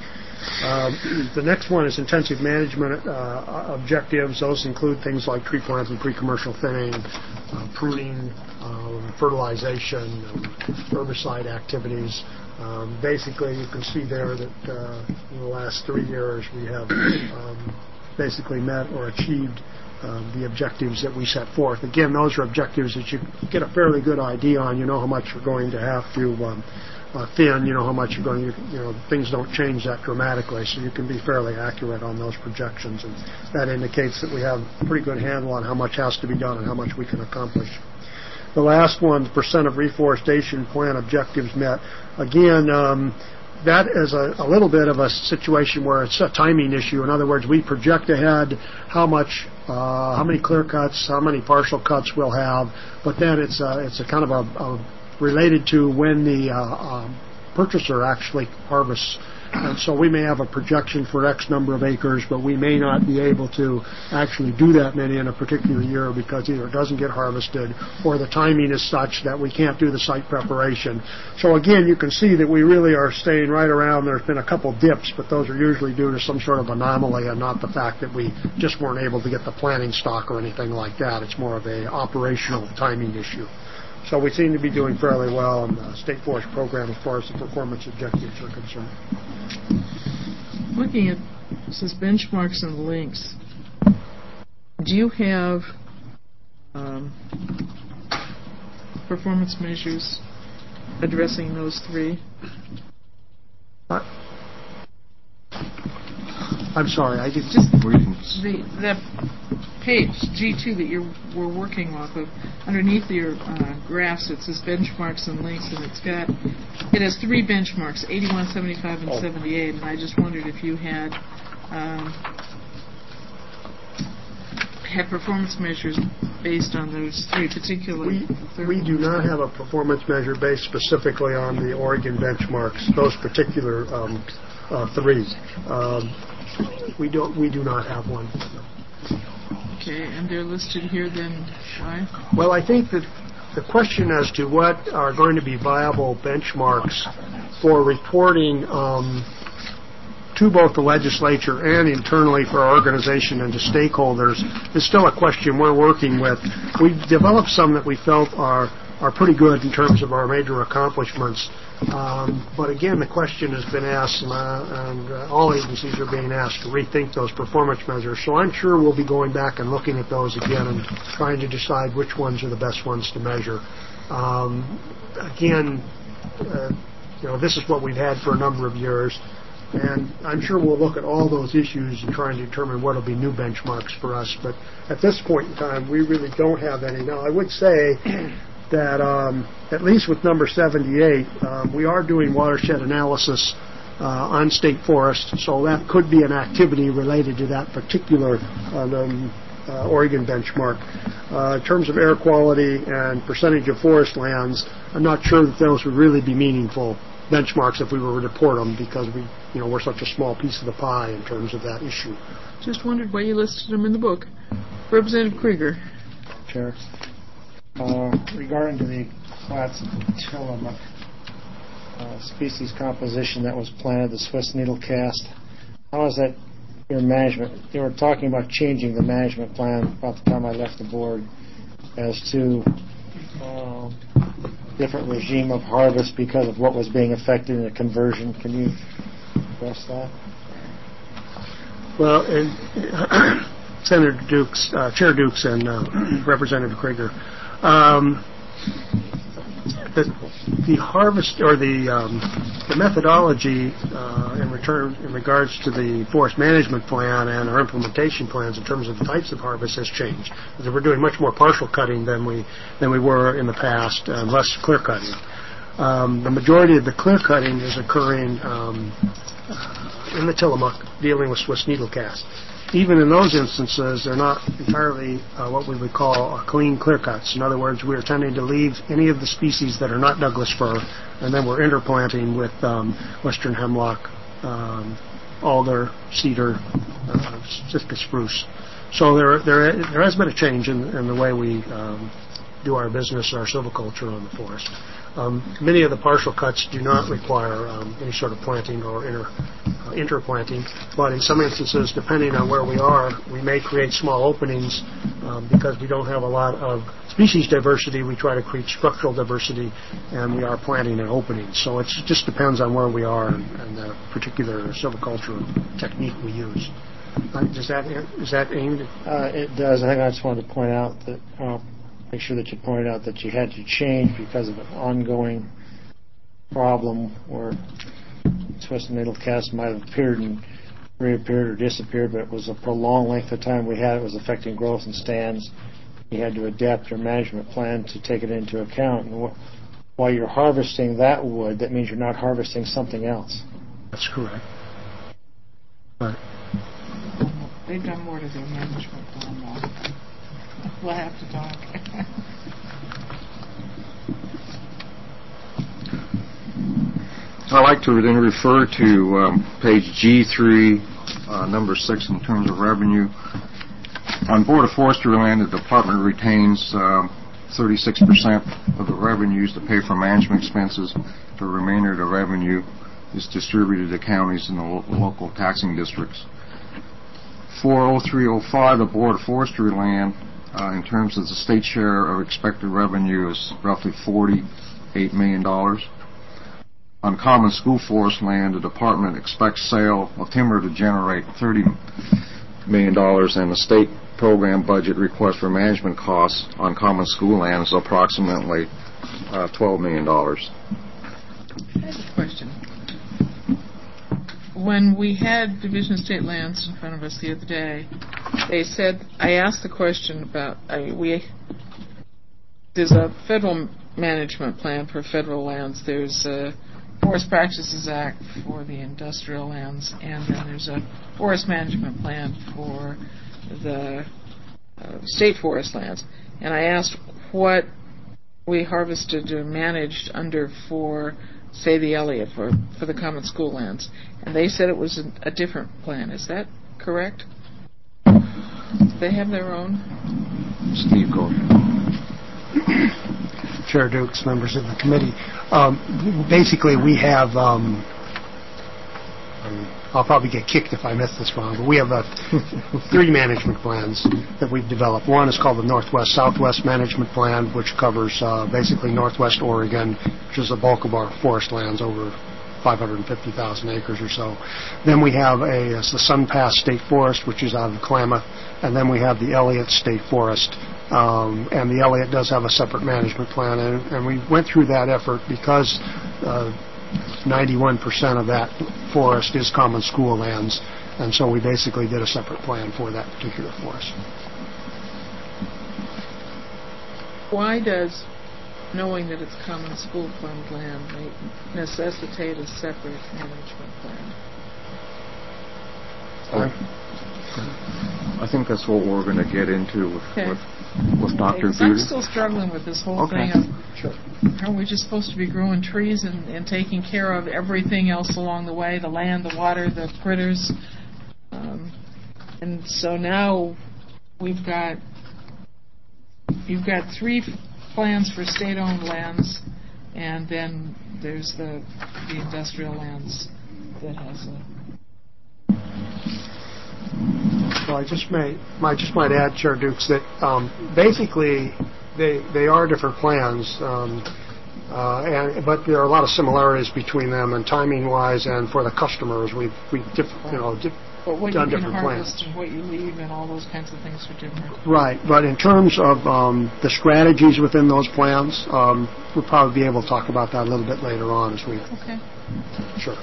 Um, the next one is intensive management uh, objectives. Those include things like tree planting, pre-commercial thinning, uh, pruning, um, fertilization, um, herbicide activities. Um, basically, you can see there that uh, in the last three years we have um, basically met or achieved uh, the objectives that we set forth. Again, those are objectives that you get a fairly good idea on. You know how much you're going to have to um, Uh, thin, you know how much you're going to, you know, things don't change that dramatically, so you can be fairly accurate on those projections, and that indicates that we have a pretty good handle on how much has to be done and how much we can accomplish. The last one, percent of reforestation plan objectives met. Again, um, that is a, a little bit of a situation where it's a timing issue. In other words, we project ahead how much, uh, how many clear cuts, how many partial cuts we'll have, but then it's a, it's a kind of a, a related to when the uh, um, purchaser actually harvests. And so we may have a projection for X number of acres, but we may not be able to actually do that many in a particular year because either it doesn't get harvested or the timing is such that we can't do the site preparation. So again, you can see that we really are staying right around. There's been a couple dips, but those are usually due to some sort of anomaly and not the fact that we just weren't able to get the planting stock or anything like that. It's more of a operational timing issue. So we seem to be doing fairly well in the State Forest Program as far as the performance objectives are concerned. Looking at says benchmarks and links, do you have um, performance measures addressing those three? Uh, I'm sorry, I did just the the page G two that you were working off of. Underneath your uh, graphs, it says benchmarks and links, and it's got it has three benchmarks: eighty-one, seventy-five, and oh. seventy-eight. And I just wondered if you had um, had performance measures based on those three particularly. We, we do not have a performance measure based specifically on the Oregon benchmarks. Those particular um, uh, three. Um, We don't. We do not have one. Okay, and they're listed here. Then why? Well, I think that the question as to what are going to be viable benchmarks for reporting um, to both the legislature and internally for our organization and to stakeholders is still a question we're working with. We've developed some that we felt are are pretty good in terms of our major accomplishments. Um, but again, the question has been asked, uh, and uh, all agencies are being asked to rethink those performance measures. So I'm sure we'll be going back and looking at those again and trying to decide which ones are the best ones to measure. Um, again, uh, you know, this is what we've had for a number of years, and I'm sure we'll look at all those issues and try and determine what will be new benchmarks for us. But at this point in time, we really don't have any. Now, I would say that um, at least with number seventy-eight, um, we are doing watershed analysis uh, on state forest, so that could be an activity related to that particular um, uh, Oregon benchmark. Uh, in terms of air quality and percentage of forest lands, I'm not sure that those would really be meaningful benchmarks if we were to report them, because we, you know, we're such a small piece of the pie in terms of that issue. Just wondered why you listed them in the book. Representative Krieger. Chair. Uh, regarding to the classical Tillamook uh, species composition that was planted, the Swiss needle cast, how is that your management? They were talking about changing the management plan about the time I left the board as to uh, different regime of harvest because of what was being affected in the conversion. Can you address that? Well, and, uh, Senator Dukes, uh, Chair Dukes, and uh, Representative Krieger, um, the, the harvest or the um, the methodology uh, in return in regards to the forest management plan and our implementation plans in terms of the types of harvest has changed. We're doing much more partial cutting than we than we were in the past, uh, less clear cutting. Um, the majority of the clear cutting is occurring um, uh, in the Tillamook, dealing with Swiss needle cast. Even in those instances, they're not entirely uh, what we would call a clean clear cuts. In other words, we're tending to leave any of the species that are not Douglas fir, and then we're interplanting with um, western hemlock, um, alder, cedar, uh, Sitka spruce. So there, there, there has been a change in, in the way we um, do our business, our silviculture on the forest. Um, many of the partial cuts do not require um, any sort of planting or inter, uh, interplanting, but in some instances, depending on where we are, we may create small openings um, because we don't have a lot of species diversity. We try to create structural diversity, and we are planting in openings. So it just depends on where we are and, and the particular silviculture technique we use. Uh, does that is that aimed? Uh, it does. I think I just wanted to point out that. Uh, Make sure that you pointed out that you had to change because of an ongoing problem where Swiss needle cast might have appeared and reappeared or disappeared, but it was a prolonged length of time we had. It was affecting growth in stands. You had to adapt your management plan to take it into account. And wh- while you're harvesting that wood, that means you're not harvesting something else. That's correct. But they've done more to their management plan now. We'll have to talk. I'd like to then refer to um, page G three, uh, number six, in terms of revenue. On Board of Forestry land, the department retains uh, thirty-six percent of the revenues to pay for management expenses. The remainder of the revenue is distributed to counties and the lo- local taxing districts. four oh three oh five, the Board of Forestry land, Uh, in terms of the state share of expected revenue, is roughly forty-eight million dollars. On common school forest land, the department expects sale of timber to generate thirty million dollars, and the state program budget request for management costs on common school land is approximately uh, twelve million dollars. I have a question. When we had Division of State Lands in front of us the other day, they said, I asked the question about, I, we, there's a federal management plan for federal lands. There's a Forest Practices Act for the industrial lands, and then there's a forest management plan for the uh, state forest lands. And I asked what we harvested or managed under for, say, the Elliott, for, for the common school lands. And they said it was a, a different plan. Is that correct? They have their own? Steve, go ahead. Chair Dukes, members of the committee. Um, basically, we have, um, I'll probably get kicked if I miss this wrong, but we have uh, three management plans that we've developed. One is called the Northwest-Southwest Management Plan, which covers uh, basically northwest Oregon, which is the bulk of our forest lands, over five hundred fifty thousand acres or so. Then we have a, it's the Sun Pass State Forest, which is out of Klamath, and then we have the Elliott State Forest. Um, and the Elliott does have a separate management plan, and, and we went through that effort because uh, ninety-one percent of that forest is common school lands, and so we basically did a separate plan for that particular forest. Why does knowing that it's common school fund land may necessitate a separate management plan. I think that's what we're going to get into with, Okay. with, with Doctor Okay, 'cause I'm Beauty. still struggling with this whole Okay. thing of, are we just supposed to be growing trees and, and taking care of everything else along the way, the land, the water, the critters? Um, and so now we've got, you've got three f- plans for state-owned lands, and then there's the, the industrial lands that has a... Well, I just may, might just might add, Chair Dukes, that um, basically they they are different plans, um, uh, and but there are a lot of similarities between them, and timing-wise, and for the customers, we've we diff, you know di- But what done you can different harvest plans. and what you leave and all those kinds of things are different. Right, but in terms of um, the strategies within those plans, um, we'll probably be able to talk about that a little bit later on as we. Okay. Sure.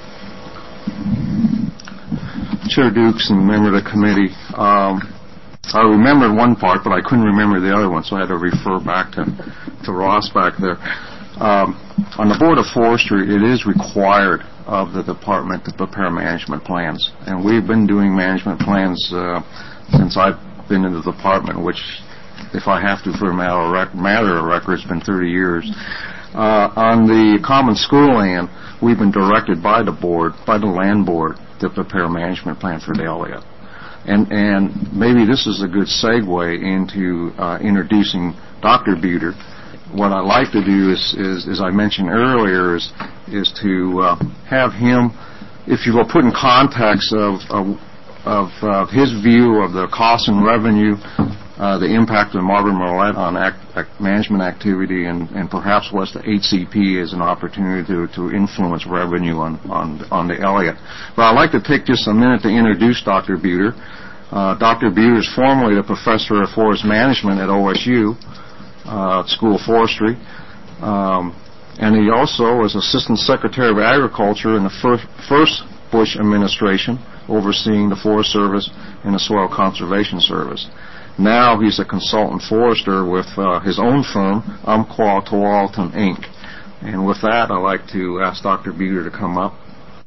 Chair Dukes and member of the committee, um, I remembered one part, but I couldn't remember the other one, so I had to refer back to, to Ross back there. Um, on the Board of Forestry, it is required of the department to prepare management plans, and we've been doing management plans uh, since I've been in the department, which, if I have to for a matter of, rec- matter of record, it's been thirty years. Uh, on the common school land, we've been directed by the board, by the land board, to prepare a management plan for the Elliott. And, and maybe this is a good segue into uh, introducing Doctor Buter. What I'd like to do is, is as I mentioned earlier, is, is to uh, have him, if you will, put in context of, of, of uh, his view of the cost and revenue, uh, the impact of Marble-Marlette on act, act management activity, and, and perhaps what's the H C P as an opportunity to, to influence revenue on, on, on the Elliott. But I'd like to take just a minute to introduce Doctor Buter. Uh, Doctor Buter is formerly the professor of forest management at O S U, uh, School of Forestry, um, and he also is Assistant Secretary of Agriculture in the first, first Bush administration, overseeing the Forest Service and the Soil Conservation Service. Now he's a consultant forester with uh, his own firm, Umpqua Tualatin, Incorporated. And with that, I'd like to ask Doctor Buter to come up.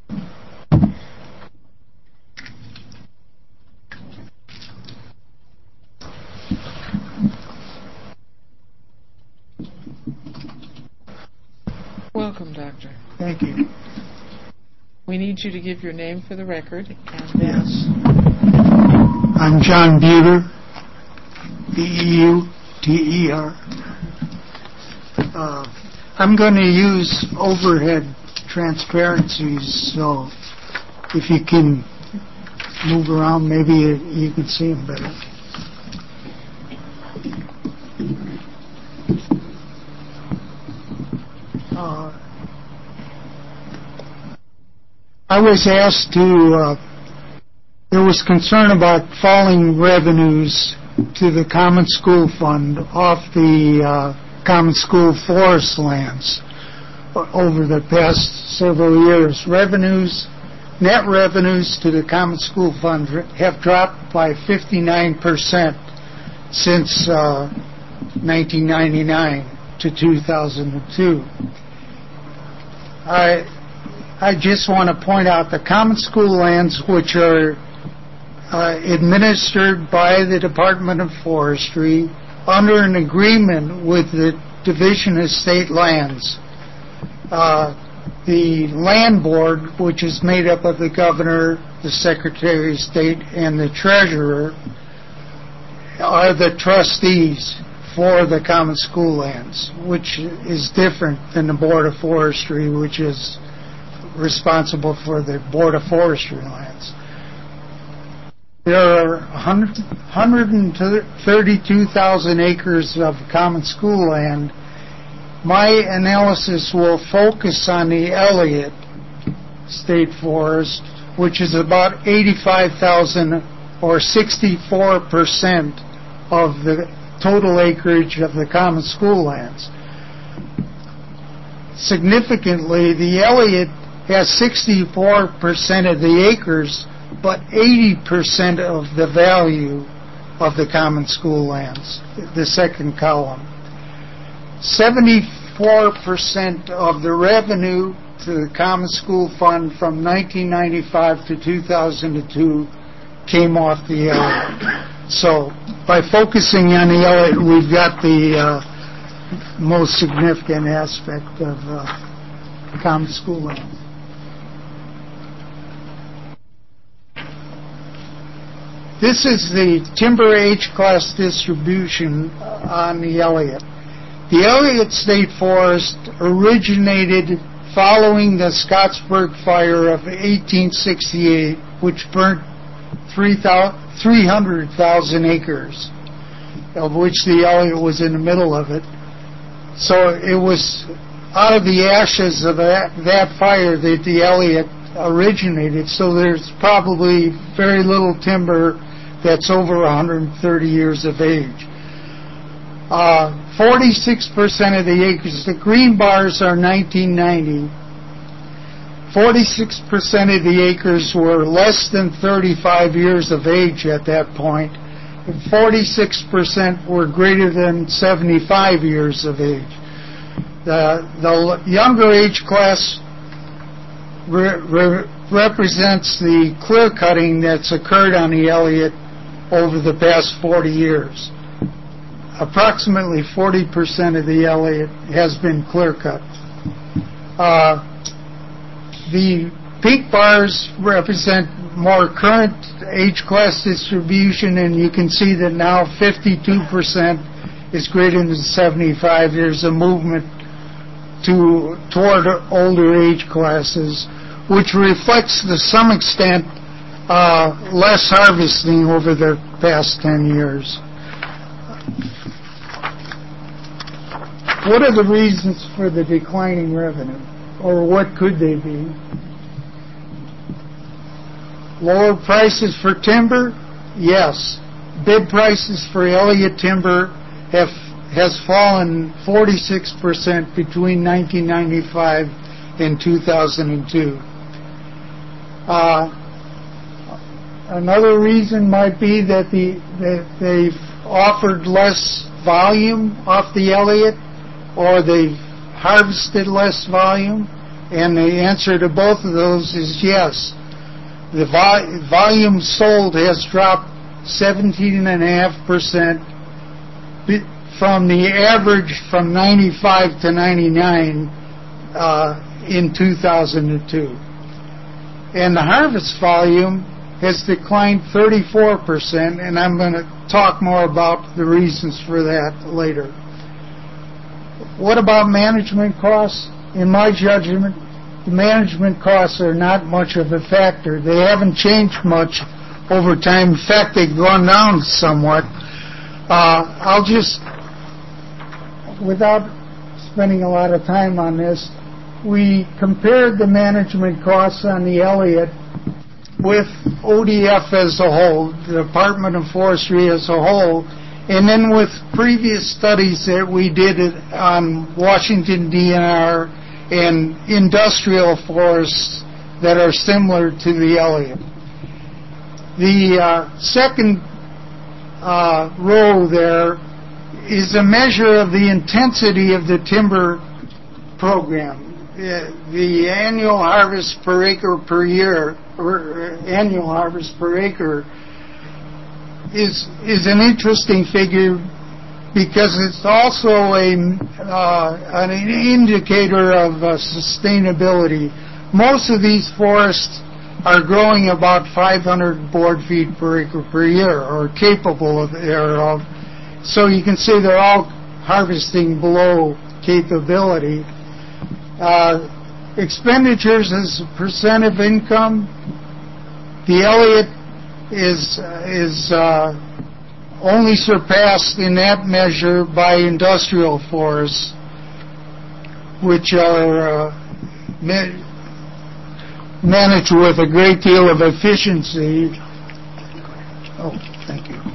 Welcome, Doctor. Thank you. We need you to give your name for the record. And then Yes. I'm John Buter, B E U T E R. Uh, I'm going to use overhead transparencies, so if you can move around, maybe you, you can see them better. Uh, I was asked to, uh, there was concern about falling revenues to the Common School Fund off the uh, Common School forest lands over the past several years. Revenues, net revenues to the Common School Fund have dropped by fifty-nine percent since uh, nineteen ninety-nine to two thousand two. I I just want to point out the common school lands, which are uh, administered by the Department of Forestry under an agreement with the Division of State Lands. Uh, the Land Board, which is made up of the Governor, the Secretary of State, and the Treasurer, are the trustees for the common school lands, which is different than the Board of Forestry, which is responsible for the Board of Forestry lands. There are one hundred thirty-two thousand acres of common school land. My analysis will focus on the Elliott State Forest, which is about eighty-five thousand or sixty-four percent of the total acreage of the common school lands. Significantly, the Elliott has sixty-four percent of the acres, but eighty percent of the value of the common school lands, the second column. seventy eighty-four percent of the revenue to the Common School Fund from nineteen ninety-five to two thousand two came off the Elliott. So by focusing on the Elliott, we've got the uh, most significant aspect of uh, Common School land. This is the timber H-class distribution on the Elliott. The Elliott State Forest originated following the Scottsburg Fire of eighteen sixty-eight, which burnt three hundred thousand acres, of which the Elliott was in the middle of it. So it was out of the ashes of that, that fire that the Elliott originated. So there's probably very little timber that's over one hundred thirty years of age. Uh, forty-six percent of the acres, the green bars are nineteen ninety. forty-six percent of the acres were less than thirty-five years of age at that point, and forty-six percent were greater than seventy-five years of age. The, the younger age class re, re, represents the clear cutting that's occurred on the Elliott over the past forty years. Approximately forty percent of the Elliott has been clear cut. Uh, the pink bars represent more current age class distribution, and you can see that now fifty-two percent is greater than seventy-five. There's a movement to toward older age classes, which reflects to some extent uh, less harvesting over the past ten years. What are the reasons for the declining revenue, or what could they be? Lower prices for timber? Yes. Bid prices for Elliott timber have has fallen forty-six percent between nineteen ninety-five and two thousand two. Uh, another reason might be that the that they've offered less volume off the Elliott, or they've harvested less volume, and the answer to both of those is yes. The vol- volume sold has dropped seventeen point five percent from the average from ninety-five to ninety-nine uh, in two thousand two. And the harvest volume has declined thirty-four percent, and I'm going to talk more about the reasons for that later. What about management costs? In my judgment, the management costs are not much of a factor. They haven't changed much over time. In fact, they've gone down somewhat. Uh, I'll just, without spending a lot of time on this, we compared the management costs on the Elliott with O D F as a whole, the Department of Forestry as a whole, and then with previous studies that we did on Washington D N R and industrial forests that are similar to the Elliott. The uh, second uh, row there is a measure of the intensity of the timber program. Uh, the annual harvest per acre per year, or annual harvest per acre, is is an interesting figure because it's also a uh, an indicator of uh, sustainability. Most of these forests are growing about five hundred board feet per acre per year, or capable of thereof. So you can see they're all harvesting below capability. Uh, expenditures as a percent of income, the Elliott is is uh, only surpassed in that measure by industrial forests, which are uh, ma- managed with a great deal of efficiency. Oh, thank you.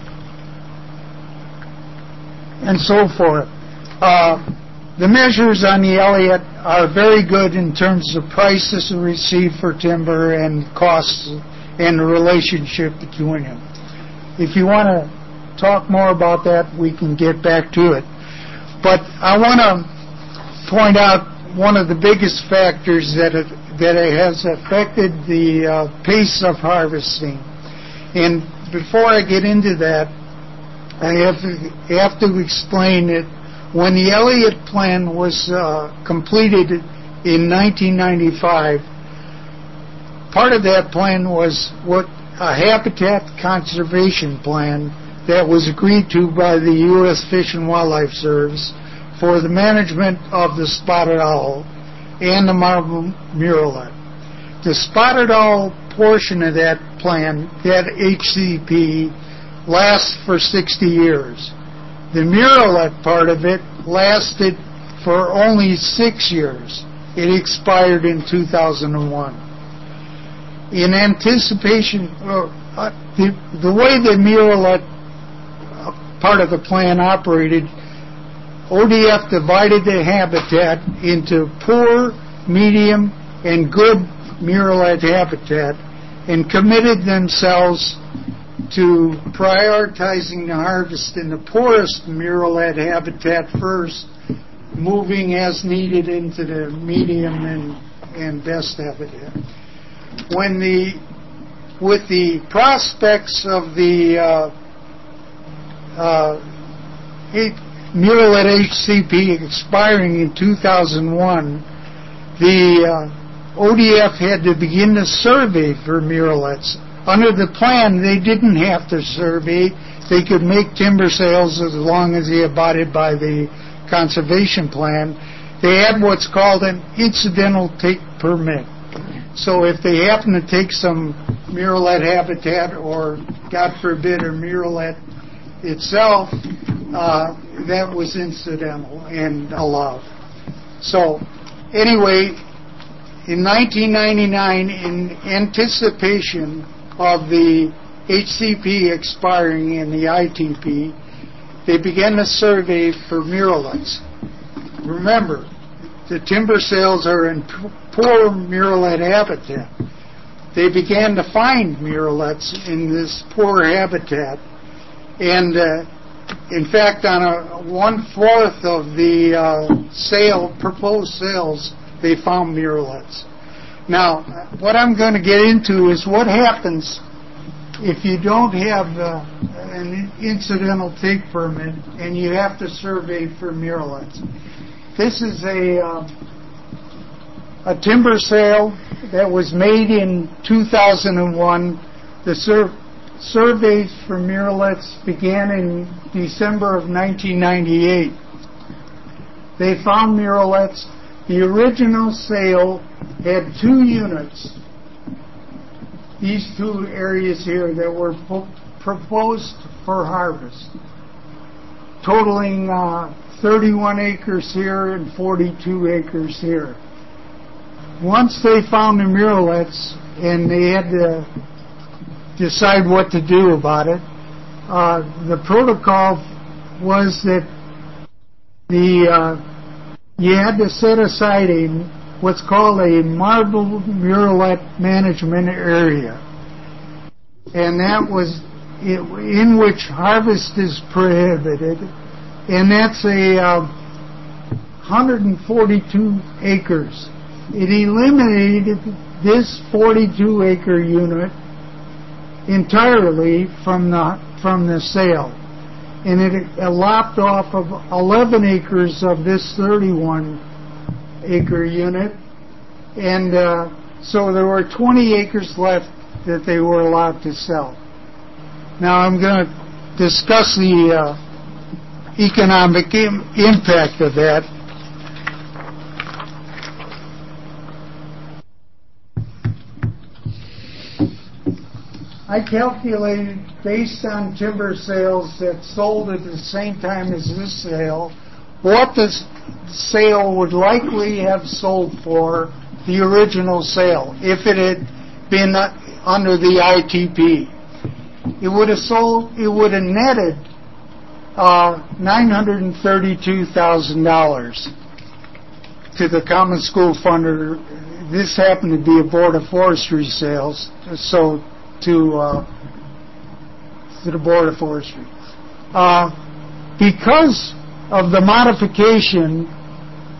And so forth. Uh, the measures on the Elliott are very good in terms of prices received for timber and costs and the relationship between them. If you want to talk more about that, we can get back to it. But I want to point out one of the biggest factors that it, that it has affected the uh, pace of harvesting. And before I get into that, I have to, have to explain that when the Elliott Plan was uh, completed in nineteen ninety-five, part of that plan was what a habitat conservation plan that was agreed to by the U S Fish and Wildlife Service for the management of the spotted owl and the marbled murrelet. The spotted owl portion of that plan, that H C P, lasts for sixty years. The murrelet part of it lasted for only six years. It expired in two thousand one. In anticipation, uh, uh, the, the way the murrelet part of the plan operated, O D F divided the habitat into poor, medium, and good murrelet habitat and committed themselves to prioritizing the harvest in the poorest murrelet habitat first, moving as needed into the medium and, and best habitat. When the, with the prospects of the uh, uh, murrelet H C P expiring in two thousand one, the uh, O D F had to begin to survey for murrelets. Under the plan, they didn't have to survey. They could make timber sales as long as they abided by the conservation plan. They had what's called an incidental take permit. So if they happen to take some murrelet habitat or, God forbid, a murrelet itself, uh, that was incidental and allowed. So anyway, in nineteen ninety-nine, in anticipation of the H C P expiring and the I T P, they began a survey for murrelets. Remember, the timber sales are in poor murrelet habitat. They began to find murrelets in this poor habitat, and uh, in fact, on a one-fourth of the uh, sale proposed sales, they found murrelets. Now, what I'm going to get into is what happens if you don't have uh, an incidental take permit and you have to survey for murrelets. This is a uh, a timber sale that was made in two thousand one. The sur- surveys for murrelets began in December of nineteen ninety-eight. They found murrelets. The original sale had two units, these two areas here that were po- proposed for harvest, totaling uh, thirty-one acres here and forty-two acres here. Once they found the murrelets and they had to decide what to do about it, uh, the protocol was that the uh, you had to set aside a what's called a marbled murrelet management area, and that was it, in which harvest is prohibited, and that's a uh, one hundred forty-two acres. It eliminated this forty-two acre unit entirely from the from the sale, and it, it lopped off of eleven acres of this thirty-one acre unit, and uh, so there were twenty acres left that they were allowed to sell. Now I'm going to discuss the uh, economic im- impact of that. I calculated, based on timber sales that sold at the same time as this sale, what this sale would likely have sold for the original sale if it had been under the I T P. It would have sold, it would have netted uh, nine hundred thirty-two thousand dollars to the Common School Funder. This happened to be a Board of Forestry sales, so to uh, to the Board of Forestry. Uh, because of the modification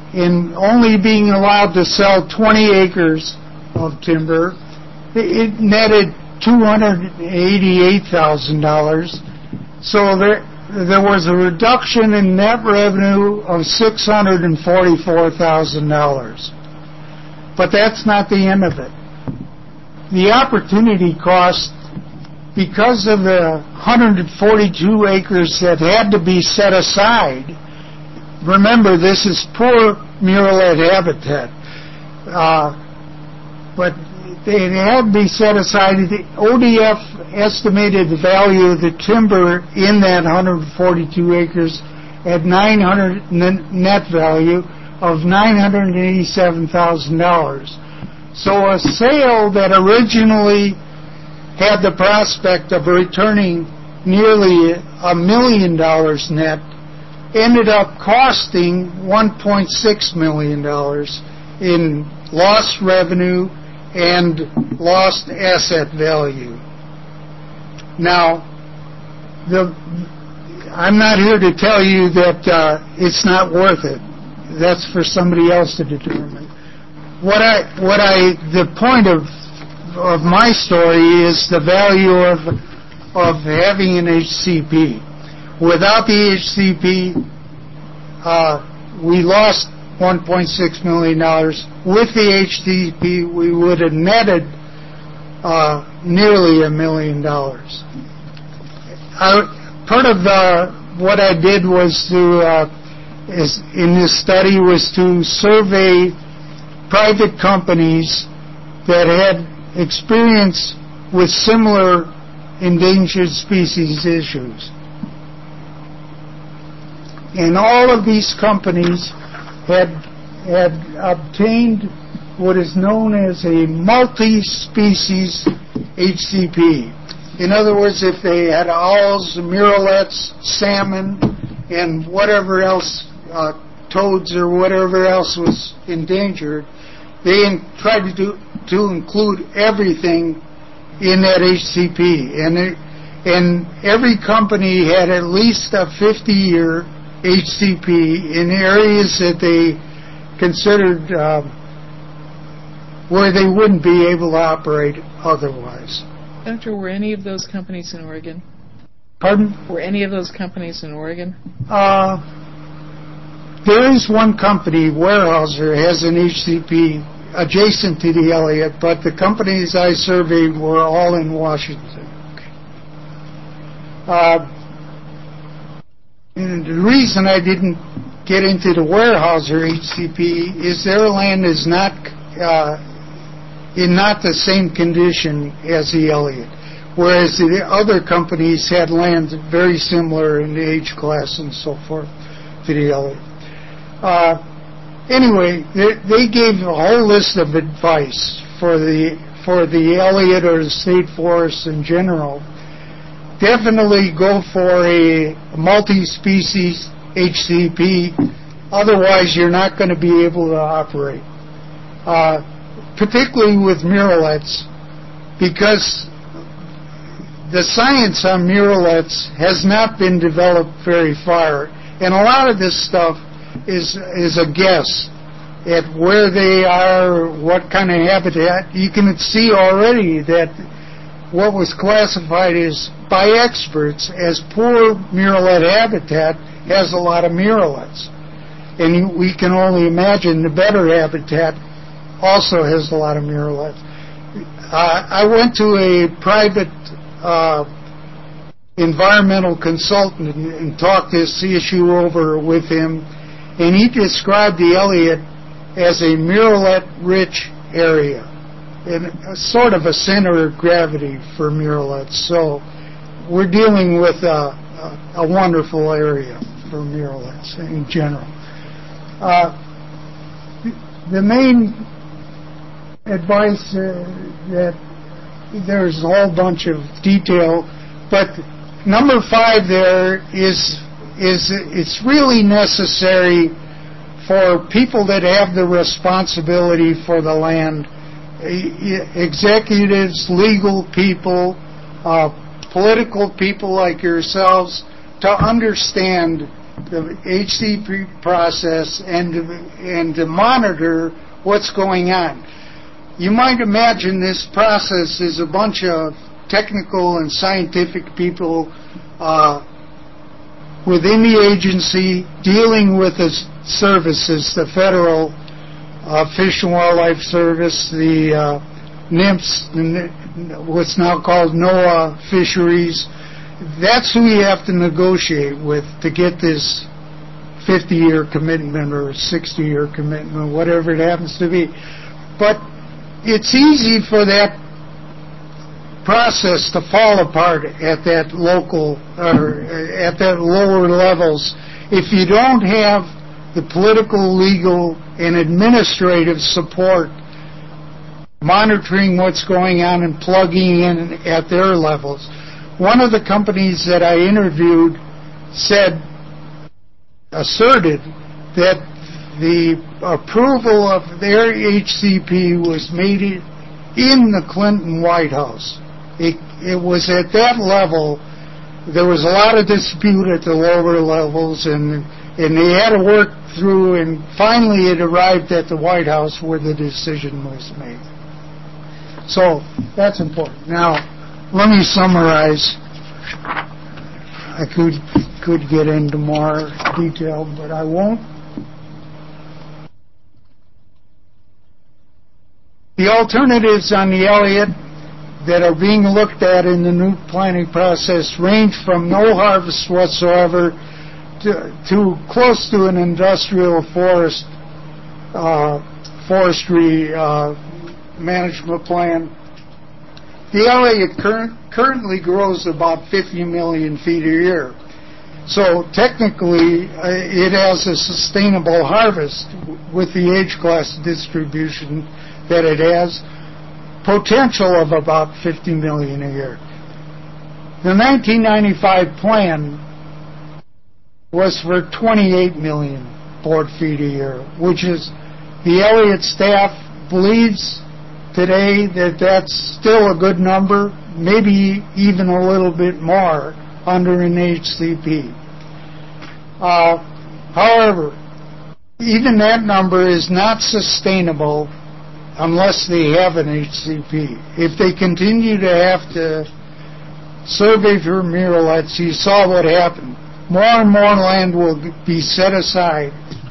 in only being allowed to sell twenty acres of timber, it netted two hundred eighty-eight thousand dollars. So there, there was a reduction in net revenue of six hundred forty-four thousand dollars. But that's not the end of it. The opportunity cost, because of the one hundred forty-two acres that had to be set aside, remember this is poor murrelet habitat, uh, but they had to be set aside. The O D F estimated the value of the timber in that one hundred forty-two acres at nine hundred net value of nine hundred eighty-seven thousand dollars. So a sale that originally had the prospect of returning nearly a million dollars net ended up costing one point six million dollars in lost revenue and lost asset value. Now, the, I'm not here to tell you that uh, it's not worth it. That's for somebody else to determine. What I, what I, the point of of my story is the value of of having an H C P. Without the H C P, uh, we lost one point six million dollars. With the H C P, we would have netted uh, nearly a million dollars. I, part of the, what I did was to, uh, is in this study, was to survey private companies that had experience with similar endangered species issues. And all of these companies had had obtained what is known as a multi-species H C P. In other words, if they had owls, murrelets, salmon, and whatever else, uh, toads or whatever else was endangered, they in, tried to do, to include everything in that H C P. And, it, and every company had at least a fifty-year H C P in areas that they considered uh, where they wouldn't be able to operate otherwise. Doctor, were any of those companies in Oregon? Pardon? Were any of those companies in Oregon? Uh, there is one company, Weyerhaeuser, has an H C P adjacent to the Elliott, but the companies I surveyed were all in Washington. Uh, and the reason I didn't get into the Weyerhaeuser H C P is their land is not uh, in not the same condition as the Elliott, whereas the other companies had land very similar in the age class and so forth to the Elliott. Uh, anyway, they, they gave a whole list of advice for the for the Elliott or the state forests in general. Definitely go for a multi-species H C P, otherwise you're not going to be able to operate. Uh, particularly with murrelets, because the science on murrelets has not been developed very far, and a lot of this stuff is is a guess at where they are, what kind of habitat. You can see already that what was classified as by experts as poor murrelet habitat has a lot of murrelets. And we can only imagine the better habitat also has a lot of murrelets. Uh, I went to a private uh, environmental consultant and, and talked this issue over with him, and he described the Elliott as a murrelet-rich area, and a sort of a center of gravity for murrelets. So we're dealing with a, a, a wonderful area for murrelets in general. Uh, the main advice uh, that there's a whole bunch of detail, but number five there is is it's really necessary for people that have the responsibility for the land, executives, legal people, uh, political people like yourselves, to understand the H C P process and to, and to monitor what's going on. You might imagine this process is a bunch of technical and scientific people uh, within the agency dealing with the services, the Federal uh, Fish and Wildlife Service, the uh, NIMS, what's now called NOAA Fisheries. That's who you have to negotiate with to get this fifty-year commitment or sixty-year commitment, whatever it happens to be. But it's easy for that process to fall apart at that local or at that lower levels if you don't have the political, legal, and administrative support monitoring what's going on and plugging in at their levels. One of the companies that I interviewed said, asserted that the approval of their H C P was made in the Clinton White House. It, it was at that level. There was a lot of dispute at the lower levels, and and they had to work through, and finally it arrived at the White House where the decision was made. So that's important. Now, let me summarize. I could could get into more detail, but I won't. The alternatives on the Elliott that are being looked at in the new planning process range from no harvest whatsoever to, to close to an industrial forest uh, forestry uh, management plan. The Elliott current, currently grows about fifty million feet a year. So technically, uh, it has a sustainable harvest with the age class distribution that it has, potential of about fifty million a year. The nineteen ninety-five plan was for twenty-eight million board feet a year, which is, the Elliott staff believes today that that's still a good number, maybe even a little bit more under an H C P. Uh, however, even that number is not sustainable unless they have an H C P. If they continue to have to survey for murrelets, you saw what happened. More and more land will be set aside.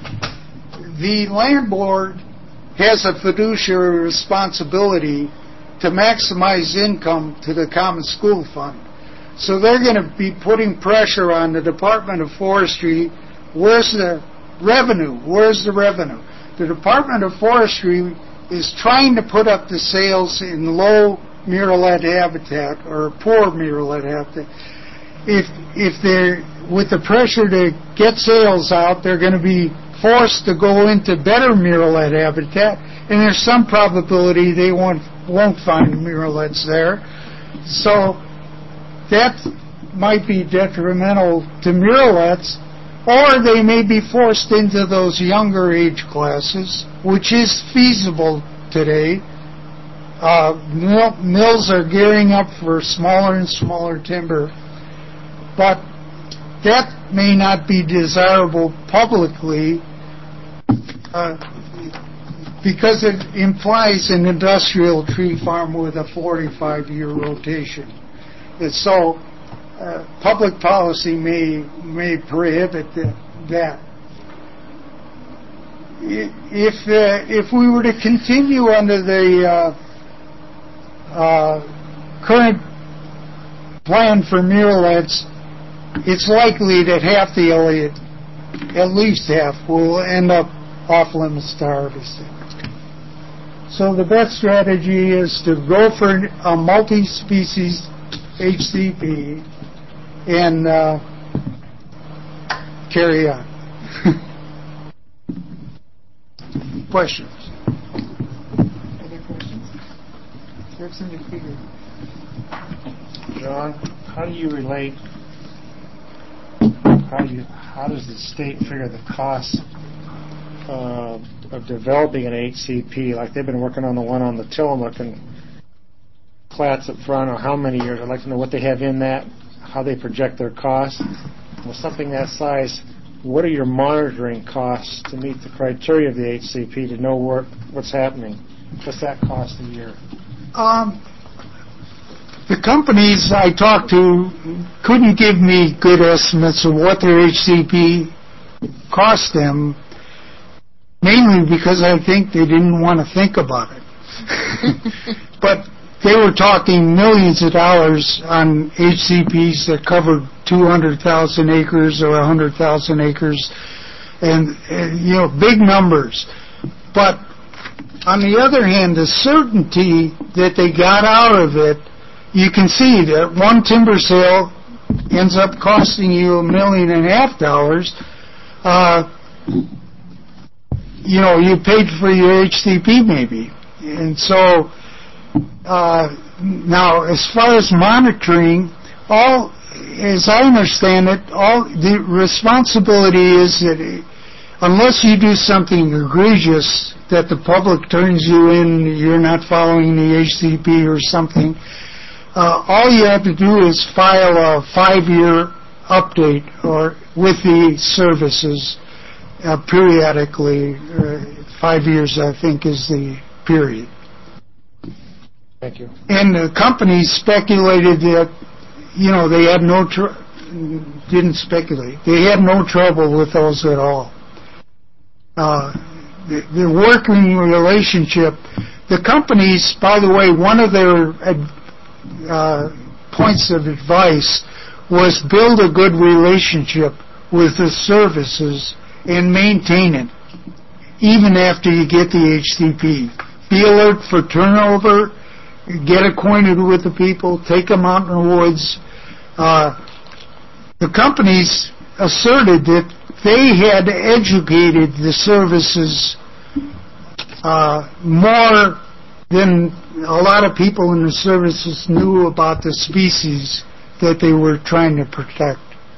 The land board has a fiduciary responsibility to maximize income to the Common School Fund. So they're going to be putting pressure on the Department of Forestry. Where's the revenue? Where's the revenue? The Department of Forestry is trying to put up the sales in low murrelet habitat or poor murrelet habitat. If if they're with the pressure to get sales out, they're going to be forced to go into better murrelet habitat, and there's some probability they won't won't find murrelets there. So that might be detrimental to murrelets, or they may be forced into those younger age classes, which is feasible today. Uh, mill, mills are gearing up for smaller and smaller timber, but that may not be desirable publicly uh, because it implies an industrial tree farm with a forty-five year rotation. And so uh, public policy may may prohibit that. If uh, if we were to continue under the uh, uh, current plan for murrelets, it's likely that half the Elliott, at least half, will end up off limits to harvesting. So the best strategy is to go for a multi-species H C P and uh, carry on. Questions? Other questions? Representative Krieger. John, how do you relate? How do you? How does the state figure the cost uh, of developing an H C P? Like they've been working on the one on the Tillamook and Platts up front, or how many years? I'd like to know what they have in that, how they project their costs. With something that size, what are your monitoring costs to meet the criteria of the H C P to know what, what's happening? What's that cost a year? Um, the companies I talked to couldn't give me good estimates of what their H C P cost them, mainly because I think they didn't want to think about it. But they were talking millions of dollars on H C Ps that covered two hundred thousand acres or one hundred thousand acres, and, and, you know, big numbers. But on the other hand, the certainty that they got out of it, you can see that one timber sale ends up costing you a million and a half dollars. Uh, you know, you paid for your H C P maybe. And so, uh, now as far as monitoring, all, as I understand it, all the responsibility is that unless you do something egregious that the public turns you in, you're not following the H C P or something, uh, all you have to do is file a five-year update or with the services uh, periodically. Uh, five years, I think, is the period. Thank you. And the companies speculated that, you know, they had no tr- didn't speculate. They had no trouble with those at all. Uh, the, the working relationship, the companies, by the way, one of their uh, points of advice was build a good relationship with the services and maintain it, even after you get the H C P. Be alert for turnover, get acquainted with the people, take them out in the woods. Uh, the companies asserted that they had educated the services uh, more than a lot of people in the services knew about the species that they were trying to protect.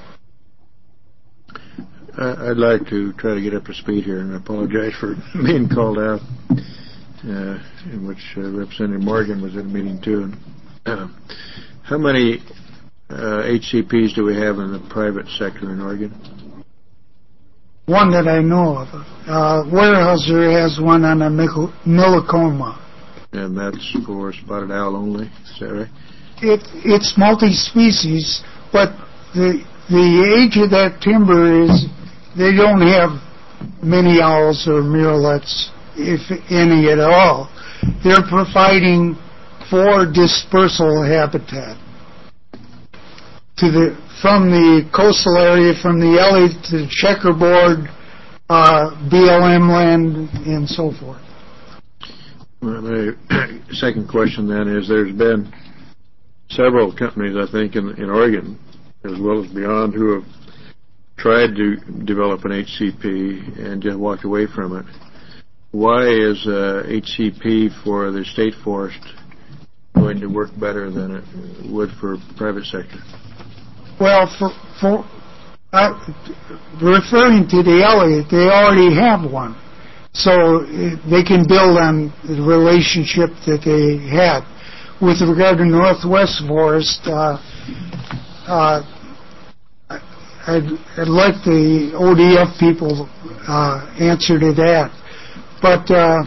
Uh, I'd like to try to get up to speed here, and I apologize for being called out, uh, in which uh, Representative Morgan was at a meeting too. And, uh, how many uh, H C Ps do we have in the private sector in Oregon? One that I know of. Uh, Weyerhaeuser has one on a Millicoma. And that's for spotted owl only, is that right? It, it's multi-species, but the the age of that timber is they don't have many owls or murrelets, if any at all. They're providing for dispersal habitat to the from the coastal area, from the Elliott to the checkerboard, uh, B L M land, and so forth. Well, the second question then is there's been several companies, I think, in, in Oregon, as well as beyond, who have tried to develop an H C P and just walked away from it. Why is uh, H C P for the state forest going to work better than it would for private sector? Well, for, for uh, referring to the Elliott, they already have one. So they can build on the relationship that they had. With regard to Northwest Forest, uh, uh, I'd, I'd like the O D F people uh, answer to that. But uh,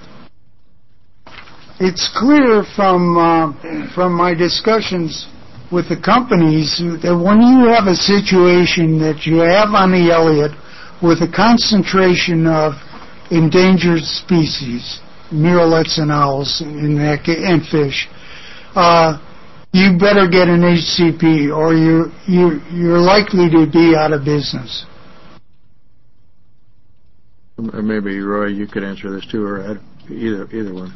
it's clear from uh, from my discussions with the companies that when you have a situation that you have on the Elliott with a concentration of endangered species, murrelets and owls and, and fish, uh, you better get an H C P or you you you're likely to be out of business. Maybe Roy, you could answer this too, or either either one.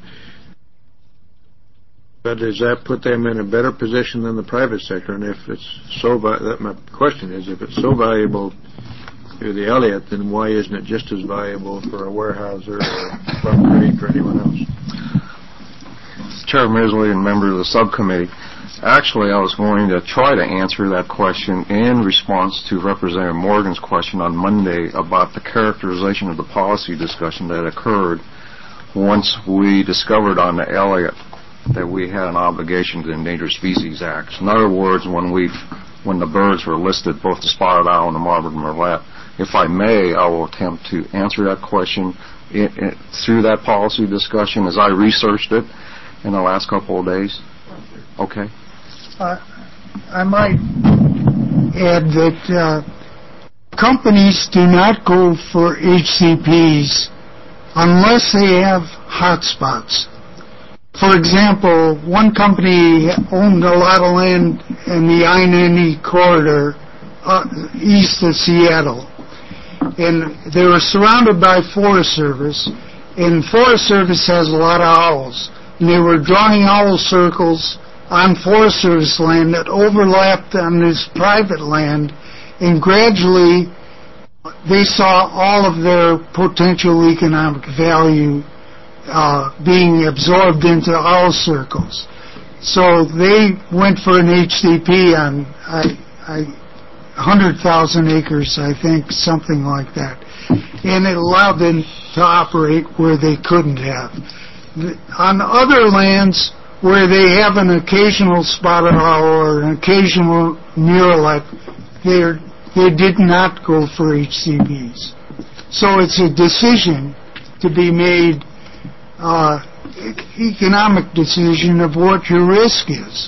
But does that put them in a better position than the private sector? And if it's so, that my question is, if it's so valuable to the Elliott, then why isn't it just as valuable for a Weyerhaeuser or Plum Creek or anyone else? Chair Misley and member of the subcommittee, actually I was going to try to answer that question in response to Representative Morgan's question on Monday about the characterization of the policy discussion that occurred once we discovered on the Elliott that we had an obligation to the Endangered Species Act. In other words, when we, when the birds were listed, both the spotted owl and the marbled murrelet, If I may, I will attempt to answer that question in, in, through that policy discussion as I researched it in the last couple of days. Okay. Uh, I might add that uh, companies do not go for H C Ps unless they have hotspots. For example, one company owned a lot of land in the I ninety corridor uh, east of Seattle. And they were surrounded by Forest Service, and Forest Service has a lot of owls. And they were drawing owl circles on Forest Service land that overlapped on this private land, and gradually they saw all of their potential economic value uh, being absorbed into owl circles. So they went for an H C P on I, I, one hundred thousand acres, I think, something like that. And it allowed them to operate where they couldn't have. On other lands where they have an occasional spotted owl or an occasional murrelet, they're They did not go for H C Ps. So it's a decision to be made, uh, economic decision of what your risk is.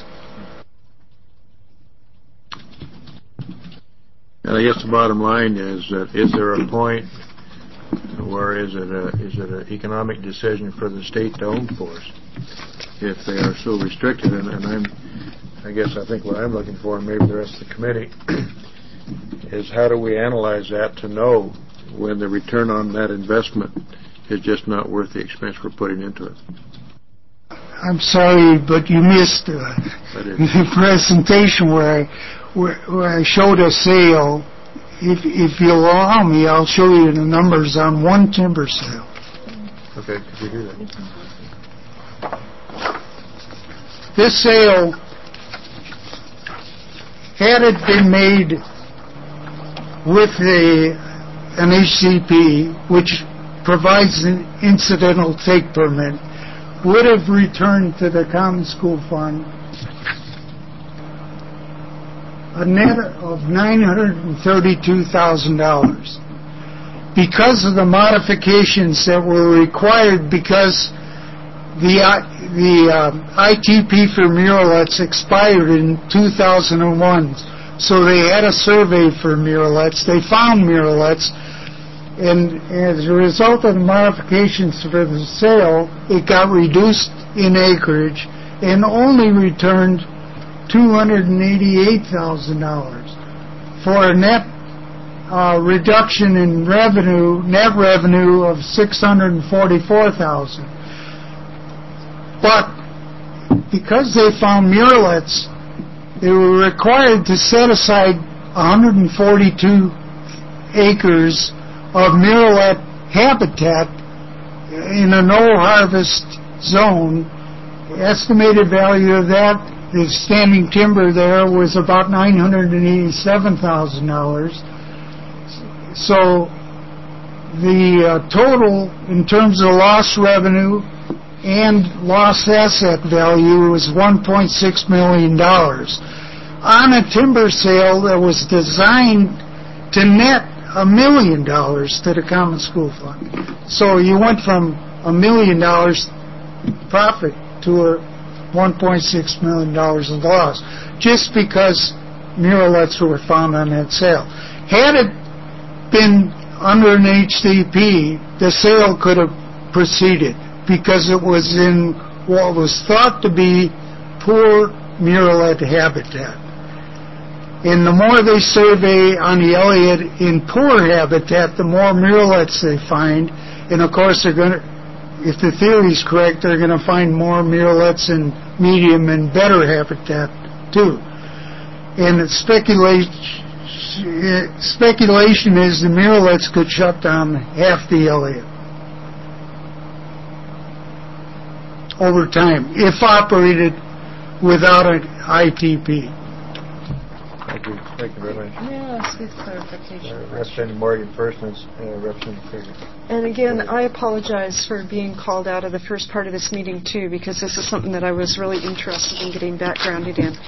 And I guess the bottom line is that is there a point where is it a, is it an economic decision for the state to own forests if they are so restricted? And, and I'm, I guess I think what I'm looking for, and maybe the rest of the committee, is how do we analyze that to know when the return on that investment is just not worth the expense we're putting into it? I'm sorry, but you missed uh, the presentation where I, where, where I showed a sale. If, if you'll allow me, I'll show you the numbers on one timber sale. Okay, could you do that? This sale, had it been made with a, an H C P, which provides an incidental take permit, would have returned to the Common School Fund a net of nine hundred thirty-two thousand dollars. Because of the modifications that were required, because the, uh, the uh, I T P for murrelets expired in two thousand one, so they had a survey for murrelets. They found murrelets, and as a result of the modifications for the sale, it got reduced in acreage and only returned two hundred eighty-eight thousand dollars for a net uh, reduction in revenue, net revenue of six hundred forty-four thousand dollars. But because they found murrelets, they were required to set aside one hundred forty-two acres of murrelet habitat in a no-harvest zone. The estimated value of that, the standing timber there, was about nine hundred eighty-seven thousand dollars. So the uh, total in terms of lost revenue and lost asset value was one point six million dollars. On a timber sale that was designed to net a million dollars to the Common School Fund. So you went from a million dollars profit to a one point six million dollars of loss, just because murrelets were found on that sale. Had it been under an H C P, the sale could have proceeded because it was in what was thought to be poor murrelet habitat. And the more they survey on the Elliott in poor habitat, the more murrelets they find. And of course, they're going to, if the theory's correct, they're going to find more murrelets in medium and better habitat too. And it's speculation, speculation is the murrelets could shut down half the Elliott over time, if operated without an I T P. Thank you. Thank you very much. Yes, with clarification. Uh, Representative Morgan first, and uh, Representative Krieger. And again, I apologize for being called out of the first part of this meeting, too, because this is something that I was really interested in getting backgrounded in.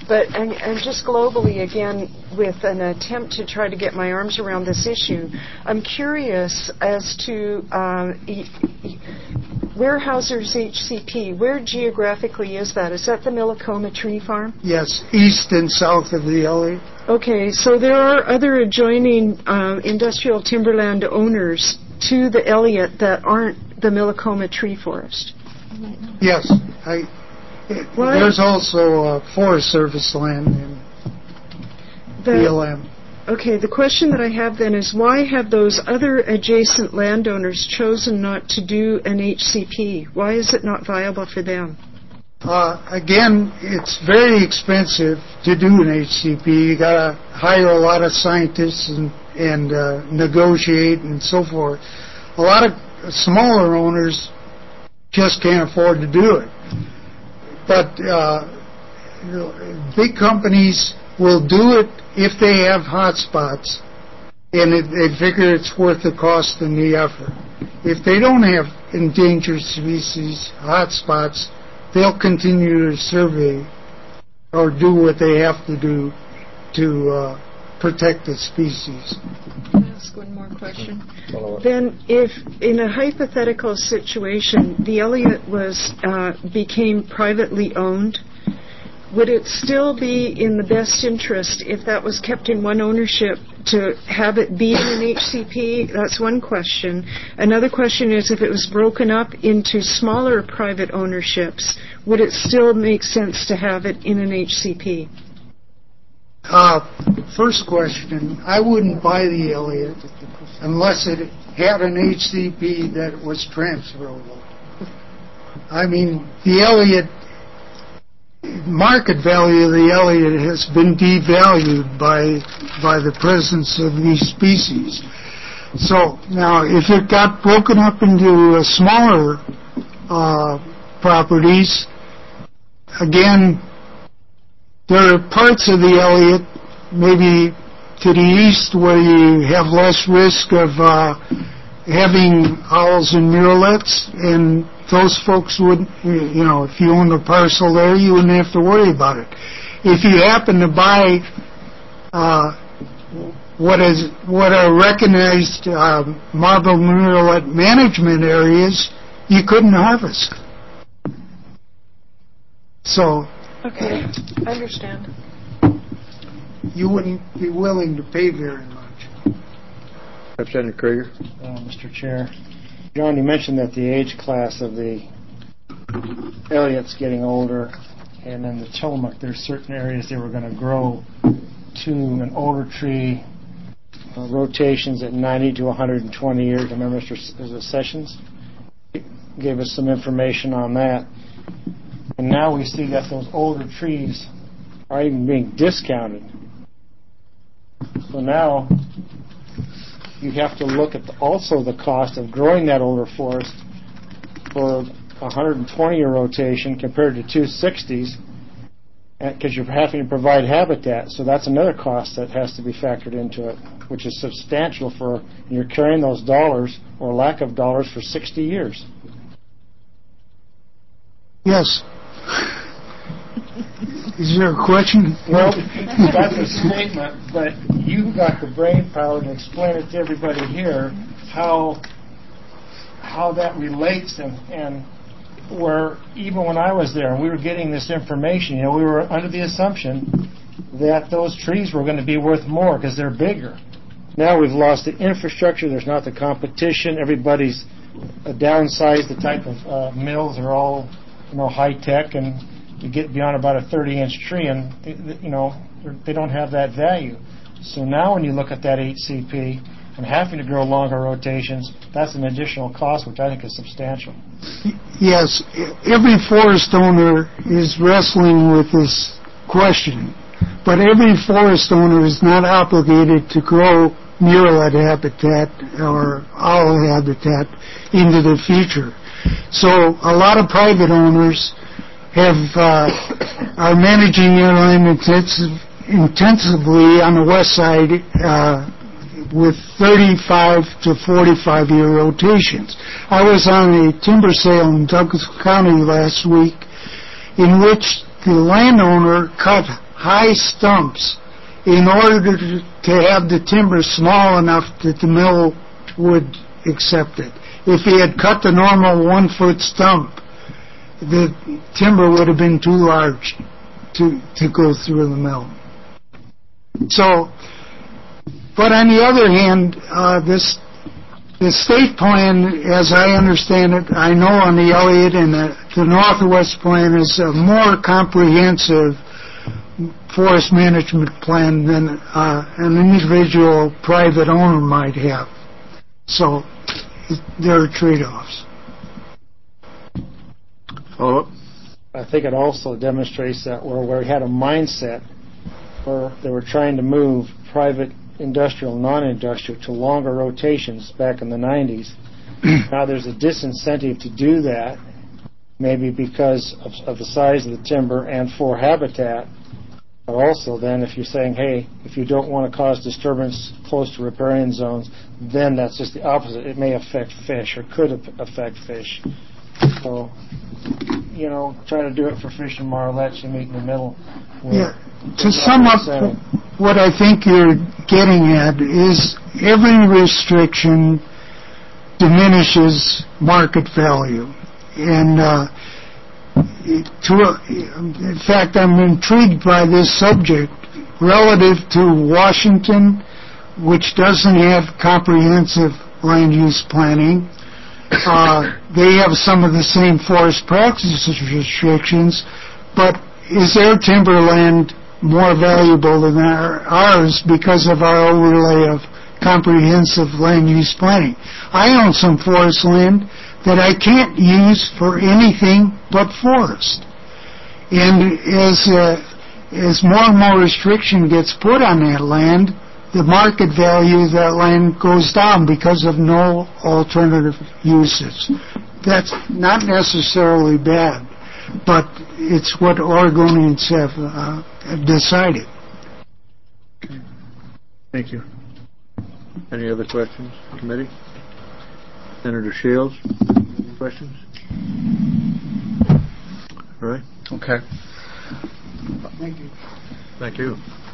But and, and just globally, again, with an attempt to try to get my arms around this issue, I'm curious as to uh, e- e- Weyerhaeuser's H C P. Where geographically is that? Is that the Millicoma Tree Farm? Yes, east and south of the Elliott. Okay, so there are other adjoining uh, industrial timberland owners to the Elliott that aren't the Millicoma Tree Forest. Yes, I. What? There's also uh, Forest Service land in the, B L M. Okay, the question that I have then is why have those other adjacent landowners chosen not to do an H C P? Why is it not viable for them? Uh, again, it's very expensive to do an H C P. You got to hire a lot of scientists and, and uh, negotiate and so forth. A lot of smaller owners just can't afford to do it. But uh, you know, big companies will do it if they have hot spots, and it, they figure it's worth the cost and the effort. If they don't have endangered species hot spots, they'll continue to survey or do what they have to do to uh, protect the species. Can I ask one more question? Then, if in a hypothetical situation, the Elliott was uh, became privately owned, would it still be in the best interest if that was kept in one ownership to have it be in an H C P? That's one question. Another question is if it was broken up into smaller private ownerships, would it still make sense to have it in an H C P? Uh, first question, I wouldn't buy the Elliott unless it had an H C P that was transferable. I mean, the Elliott, market value of the Elliott has been devalued by by the presence of these species. So now, if it got broken up into uh, smaller uh, properties, again, there are parts of the Elliott, maybe to the east, where you have less risk of uh, having owls and murrelets, and those folks would, you know, if you owned a parcel there, you wouldn't have to worry about it. If you happen to buy uh, what is what are recognized uh, marble murrelet management areas, you couldn't harvest. So. Okay, I understand. You wouldn't be willing to pay very much. Representative Krieger. Uh, Mister Chair, John, you mentioned that the age class of the Elliott's getting older, and in the Tillamook, there's certain areas they were going to grow to an older tree uh, rotations at ninety to one hundred twenty years. Remember, Mister Sessions gave us some information on that. And now we see that those older trees are even being discounted. So now you have to look at the, also the cost of growing that older forest for a one hundred twenty year rotation compared to two sixties, because you're having to provide habitat. So that's another cost that has to be factored into it, which is substantial for you're carrying those dollars or lack of dollars for sixty years. Yes. Is there a question? Well, that's a statement, but you've got the brain power to explain it to everybody here how how that relates, and, and where even when I was there and we were getting this information, you know, we were under the assumption that those trees were going to be worth more because they're bigger. Now we've lost the infrastructure. There's not the competition. Everybody's uh, downsized. The type of uh, mills are all, you know, high tech, and you get beyond about a thirty inch tree, and you know they don't have that value. So now, when you look at that H C P and having to grow longer rotations, that's an additional cost, which I think is substantial. Yes, every forest owner is wrestling with this question, but every forest owner is not obligated to grow murrelet habitat or owl habitat into the future. So a lot of private owners have uh, are managing their land intensive, intensively on the west side uh, with thirty-five to forty-five year rotations. I was on a timber sale in Douglas County last week in which the landowner cut high stumps in order to, to have the timber small enough that the mill would accept it. If he had cut the normal one-foot stump, the timber would have been too large to, to go through the mill. So, but on the other hand, uh, this the state plan, as I understand it, I know on the Elliott and the, the Northwest plan is a more comprehensive forest management plan than uh, an individual private owner might have. So there are trade-offs. Follow-up? I think it also demonstrates that where, where we had a mindset where they were trying to move private industrial, non-industrial to longer rotations back in the nineties. Now there's a disincentive to do that, maybe because of, of the size of the timber and for habitat. But also then if you're saying, hey, if you don't want to cause disturbance close to riparian zones, then that's just the opposite. It may affect fish or could affect fish. So, you know, try to do it for fish and marlets. You meet in the middle. Yeah. To sum up what I think you're getting at is every restriction diminishes market value. And uh, to, in fact, I'm intrigued by this subject relative to Washington, which doesn't have comprehensive land use planning. Uh, they have some of the same forest practices restrictions, but is their timberland more valuable than our, ours because of our overlay of comprehensive land use planning? I own some forest land that I can't use for anything but forest. And as uh, as more and more restriction gets put on that land, the market value of that land goes down because of no alternative uses. That's not necessarily bad, but it's what Oregonians have uh, decided. Thank you. Any other questions, committee? Senator Shields, any questions? All right. Okay. Thank you. Thank you.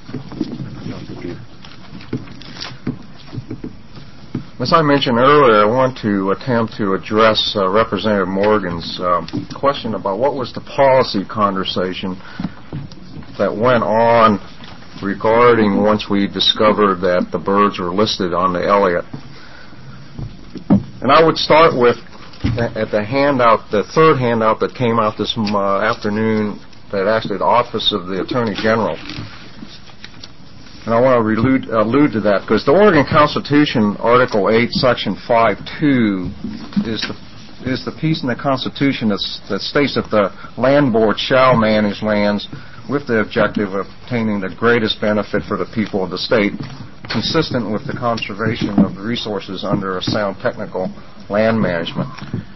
As I mentioned earlier, I want to attempt to address uh, Representative Morgan's uh, question about what was the policy conversation that went on regarding once we discovered that the birds were listed on the Elliott. And I would start with at the handout, the third handout that came out this uh, afternoon, that actually the Office of the Attorney General. And I want to allude, allude to that because the Oregon Constitution, Article eight, Section five two, is the is the piece in the Constitution that's, that states that the land board shall manage lands with the objective of obtaining the greatest benefit for the people of the state, consistent with the conservation of resources under a sound technical land management.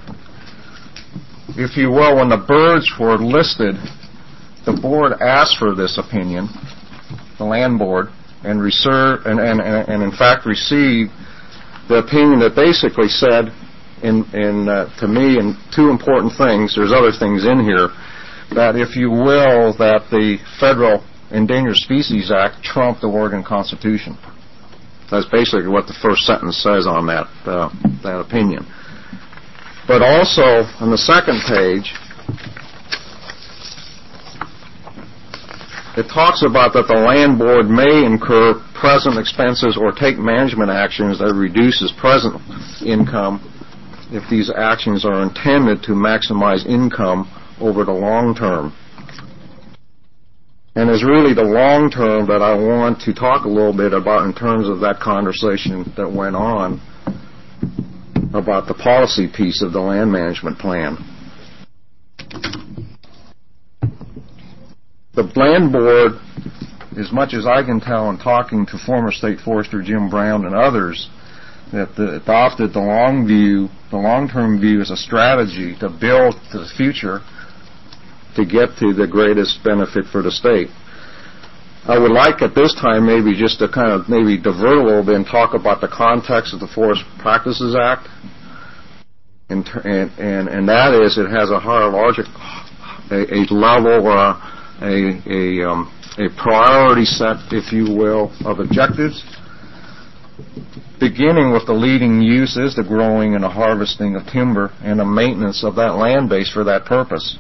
If you will, when the birds were listed, the board asked for this opinion, the land board, and, reserve, and, and, and in fact received the opinion that basically said, in, in uh, to me, in two important things, there's other things in here, that if you will, that the Federal Endangered Species Act trumped the Oregon Constitution. That's basically what the first sentence says on that, uh, that opinion. But also, on the second page, it talks about that the land board may incur present expenses or take management actions that reduces present income if these actions are intended to maximize income over the long term. And it's really the long term that I want to talk a little bit about in terms of that conversation that went on about the policy piece of the land management plan. The land board, as much as I can tell in talking to former state forester Jim Brown and others, that the, adopted the long view, the long-term view as a strategy to build to the future to get to the greatest benefit for the state. I would like at this time maybe just to kind of maybe divert a little bit and talk about the context of the Forest Practices Act. And, and, and that is it has a hierarchic, a, a level or a, a, a, um, a priority set, if you will, of objectives, beginning with the leading use is the growing and the harvesting of timber and the maintenance of that land base for that purpose.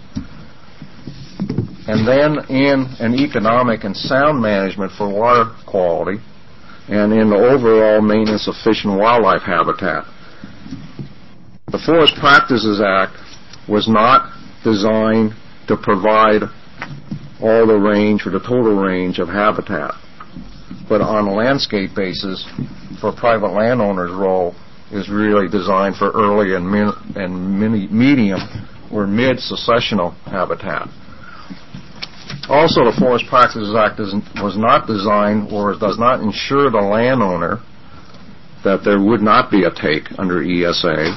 And then in an economic and sound management for water quality and in the overall maintenance of fish and wildlife habitat. The Forest Practices Act was not designed to provide all the range or the total range of habitat, but on a landscape basis, for private landowners' role, is really designed for early and, min- and mini- medium or mid-successional habitat. Also, the Forest Practices Act is, was not designed or does not ensure the landowner that there would not be a take under E S A,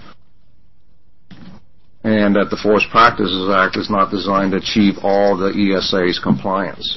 and that the Forest Practices Act is not designed to achieve all the E S A's compliance.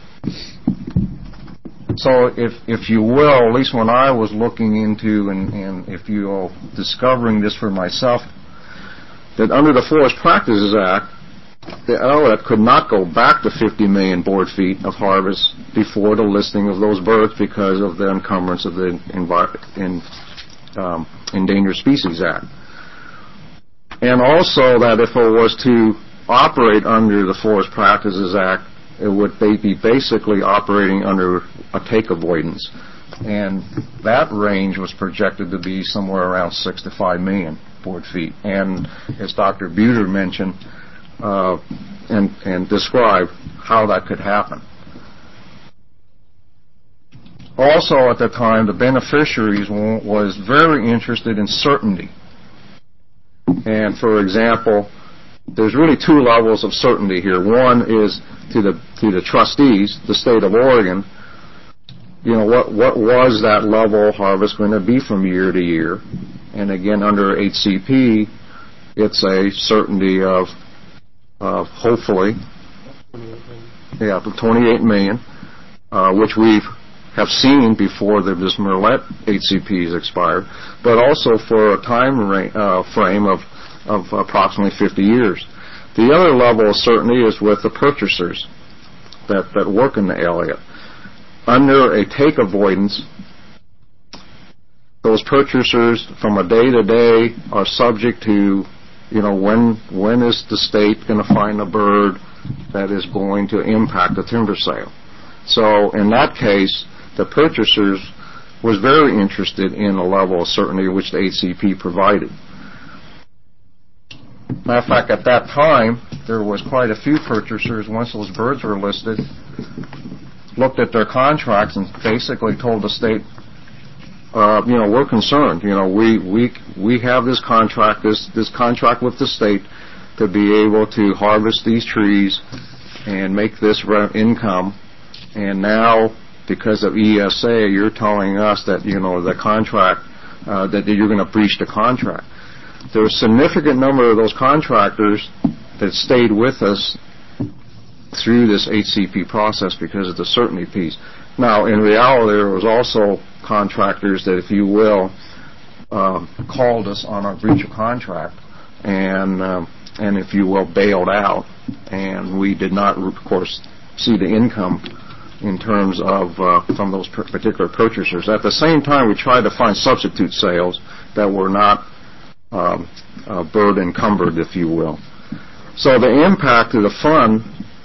So if if you will, at least when I was looking into and, and if you will, discovering this for myself, that under the Forest Practices Act, the Elliott could not go back to fifty million board feet of harvest before the listing of those birds because of the encumbrance of the Envi- in, um, Endangered Species Act. And also that if it was to operate under the Forest Practices Act, it would be basically operating under a take avoidance. And that range was projected to be somewhere around six to five million board feet. And as Doctor Buter mentioned uh, and, and described how that could happen. Also at the time, the beneficiaries was very interested in certainty. And for example, there's really two levels of certainty here. One is to the to the trustees, the state of Oregon. You know, what what was that level harvest going to be from year to year? And again, under H C P, it's a certainty of of hopefully, yeah, twenty-eight million, uh, which we have seen before the, this Merlet H C P is expired, but also for a time ra- uh, frame of of approximately fifty years. The other level of certainty is with the purchasers that, that work in the Elliott. Under a take avoidance, those purchasers from a day to day are subject to, you know, when when is the state going to find a bird that is going to impact the timber sale. So in that case, the purchasers was very interested in a level of certainty which the H C P provided. Matter of fact, at that time, there was quite a few purchasers, once those birds were listed, looked at their contracts and basically told the state, uh, you know, we're concerned. You know, we we we have this contract, this this contract with the state to be able to harvest these trees and make this income, and now because of E S A, you're telling us that, you know, the contract, uh, that you're going to breach the contract. There was a significant number of those contractors that stayed with us through this H C P process because of the certainty piece. Now, in reality, there was also contractors that, if you will, uh, called us on our breach of contract and, um, and if you will, bailed out, and we did not, of course, see the income in terms of uh, from those per- particular purchasers. At the same time, we tried to find substitute sales that were not um, uh, bird encumbered, if you will. So the impact of the fund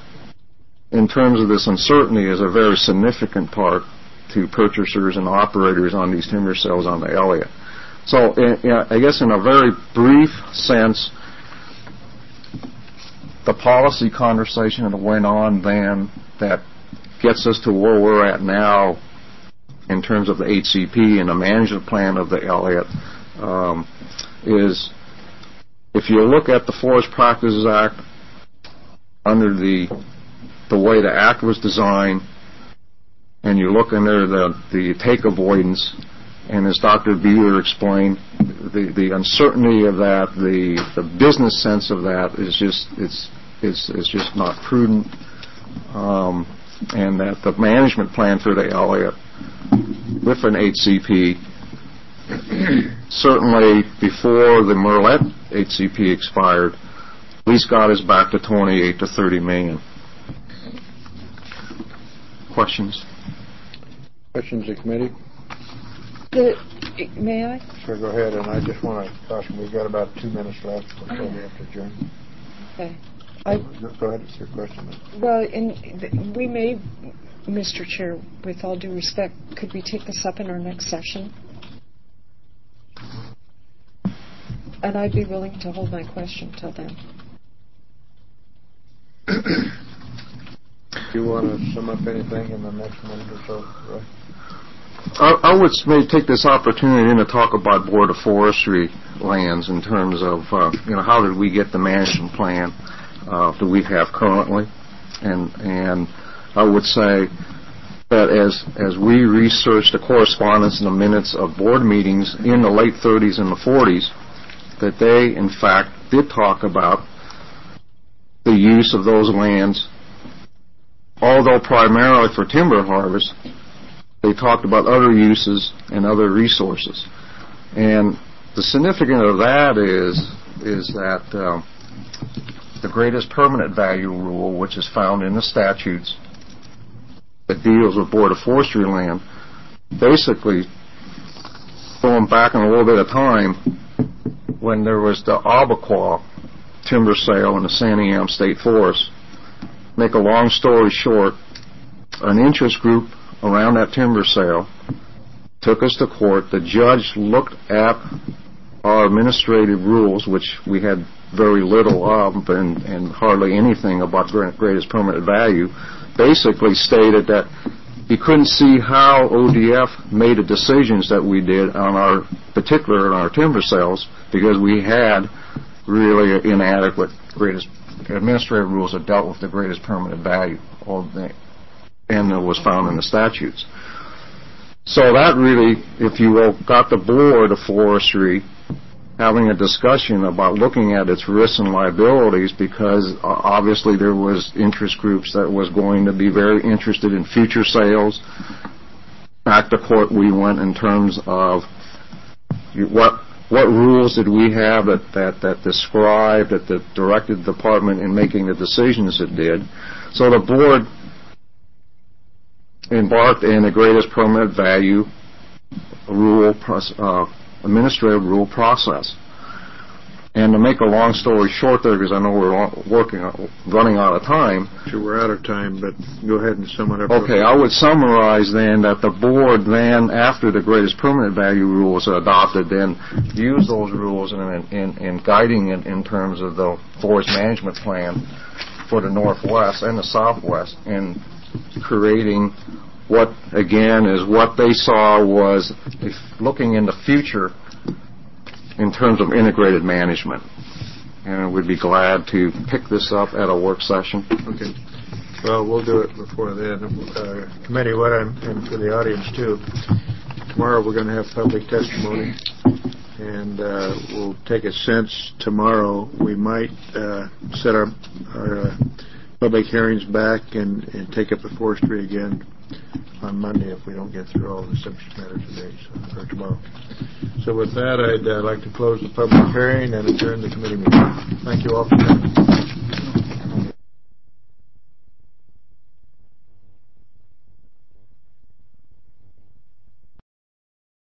in terms of this uncertainty is a very significant part to purchasers and operators on these timber sales on the Elliott. So in, in, I guess in a very brief sense, the policy conversation that went on then that gets us to where we're at now in terms of the H C P and the management plan of the Elliott um, is, if you look at the Forest Practices Act under the the way the Act was designed, and you look under the, the take avoidance, and as Doctor Buter explained, the, the uncertainty of that, the the business sense of that is just it's it's it's just not prudent. Um, and that the management plan for the Elliott with an H C P, certainly before the Merlet H C P expired, at least got us back to twenty-eight to thirty million. questions. Questions of the committee? The, may I? Sure, go ahead. And I just want to caution, we've got about two minutes left before we have to adjourn. Okay. I, go ahead, it's your question. Well, in, we may, Mister Chair, with all due respect, could we take this up in our next session? And I'd be willing to hold my question till then. Do you want to sum up anything in the next minute or so, right? I, I would maybe take this opportunity to talk about Board of Forestry lands in terms of, uh, you know, how did we get the management plan uh, that we have currently, and and I would say that as as we researched the correspondence and the minutes of board meetings in the late thirties and the forties, that they in fact did talk about the use of those lands, although primarily for timber harvest. They talked about other uses and other resources, and the significance of that is is that uh, the greatest permanent value rule, which is found in the statutes that deals with Board of Forestry land, basically going back in a little bit of time when there was the Abaquaw timber sale in the Santiam State Forest. Make a long story short, an interest group around that timber sale took us to court. The judge looked at our administrative rules, which we had very little of and, and hardly anything about greatest permanent value, basically stated that he couldn't see how O D F made the decisions that we did on our particular on our timber sales, because we had really inadequate greatest administrative rules that dealt with the greatest permanent value, all the, and it was found in the statutes. So that really, if you will, got the Board of Forestry having a discussion about looking at its risks and liabilities, because uh, obviously there was interest groups that was going to be very interested in future sales. Back to court we went in terms of what what rules did we have that, that, that described, that, that directed the department in making the decisions it did. So the board embarked in the greatest permanent value rule, uh, administrative rule process. And to make a long story short there, because I know we're working, running out of time. Sure, we're out of time, but go ahead and sum it up. Okay, I would summarize then that the board then, after the greatest permanent value rule was adopted, then used those rules in, in, in guiding it in terms of the forest management plan for the Northwest and the Southwest, and creating what, again, is what they saw was if looking in the future in terms of integrated management. And we'd be glad to pick this up at a work session. Okay. Well, we'll do it before then. Uh, committee, what I'm, and for the audience too, tomorrow we're going to have public testimony, and uh, we'll take a sense tomorrow. We might uh, set our, our uh, public hearings back and, and take up the forestry again on Monday if we don't get through all the subject matter today, so, or tomorrow. So with that, I'd uh, like to close the public hearing and adjourn the committee meeting. Thank you all for coming.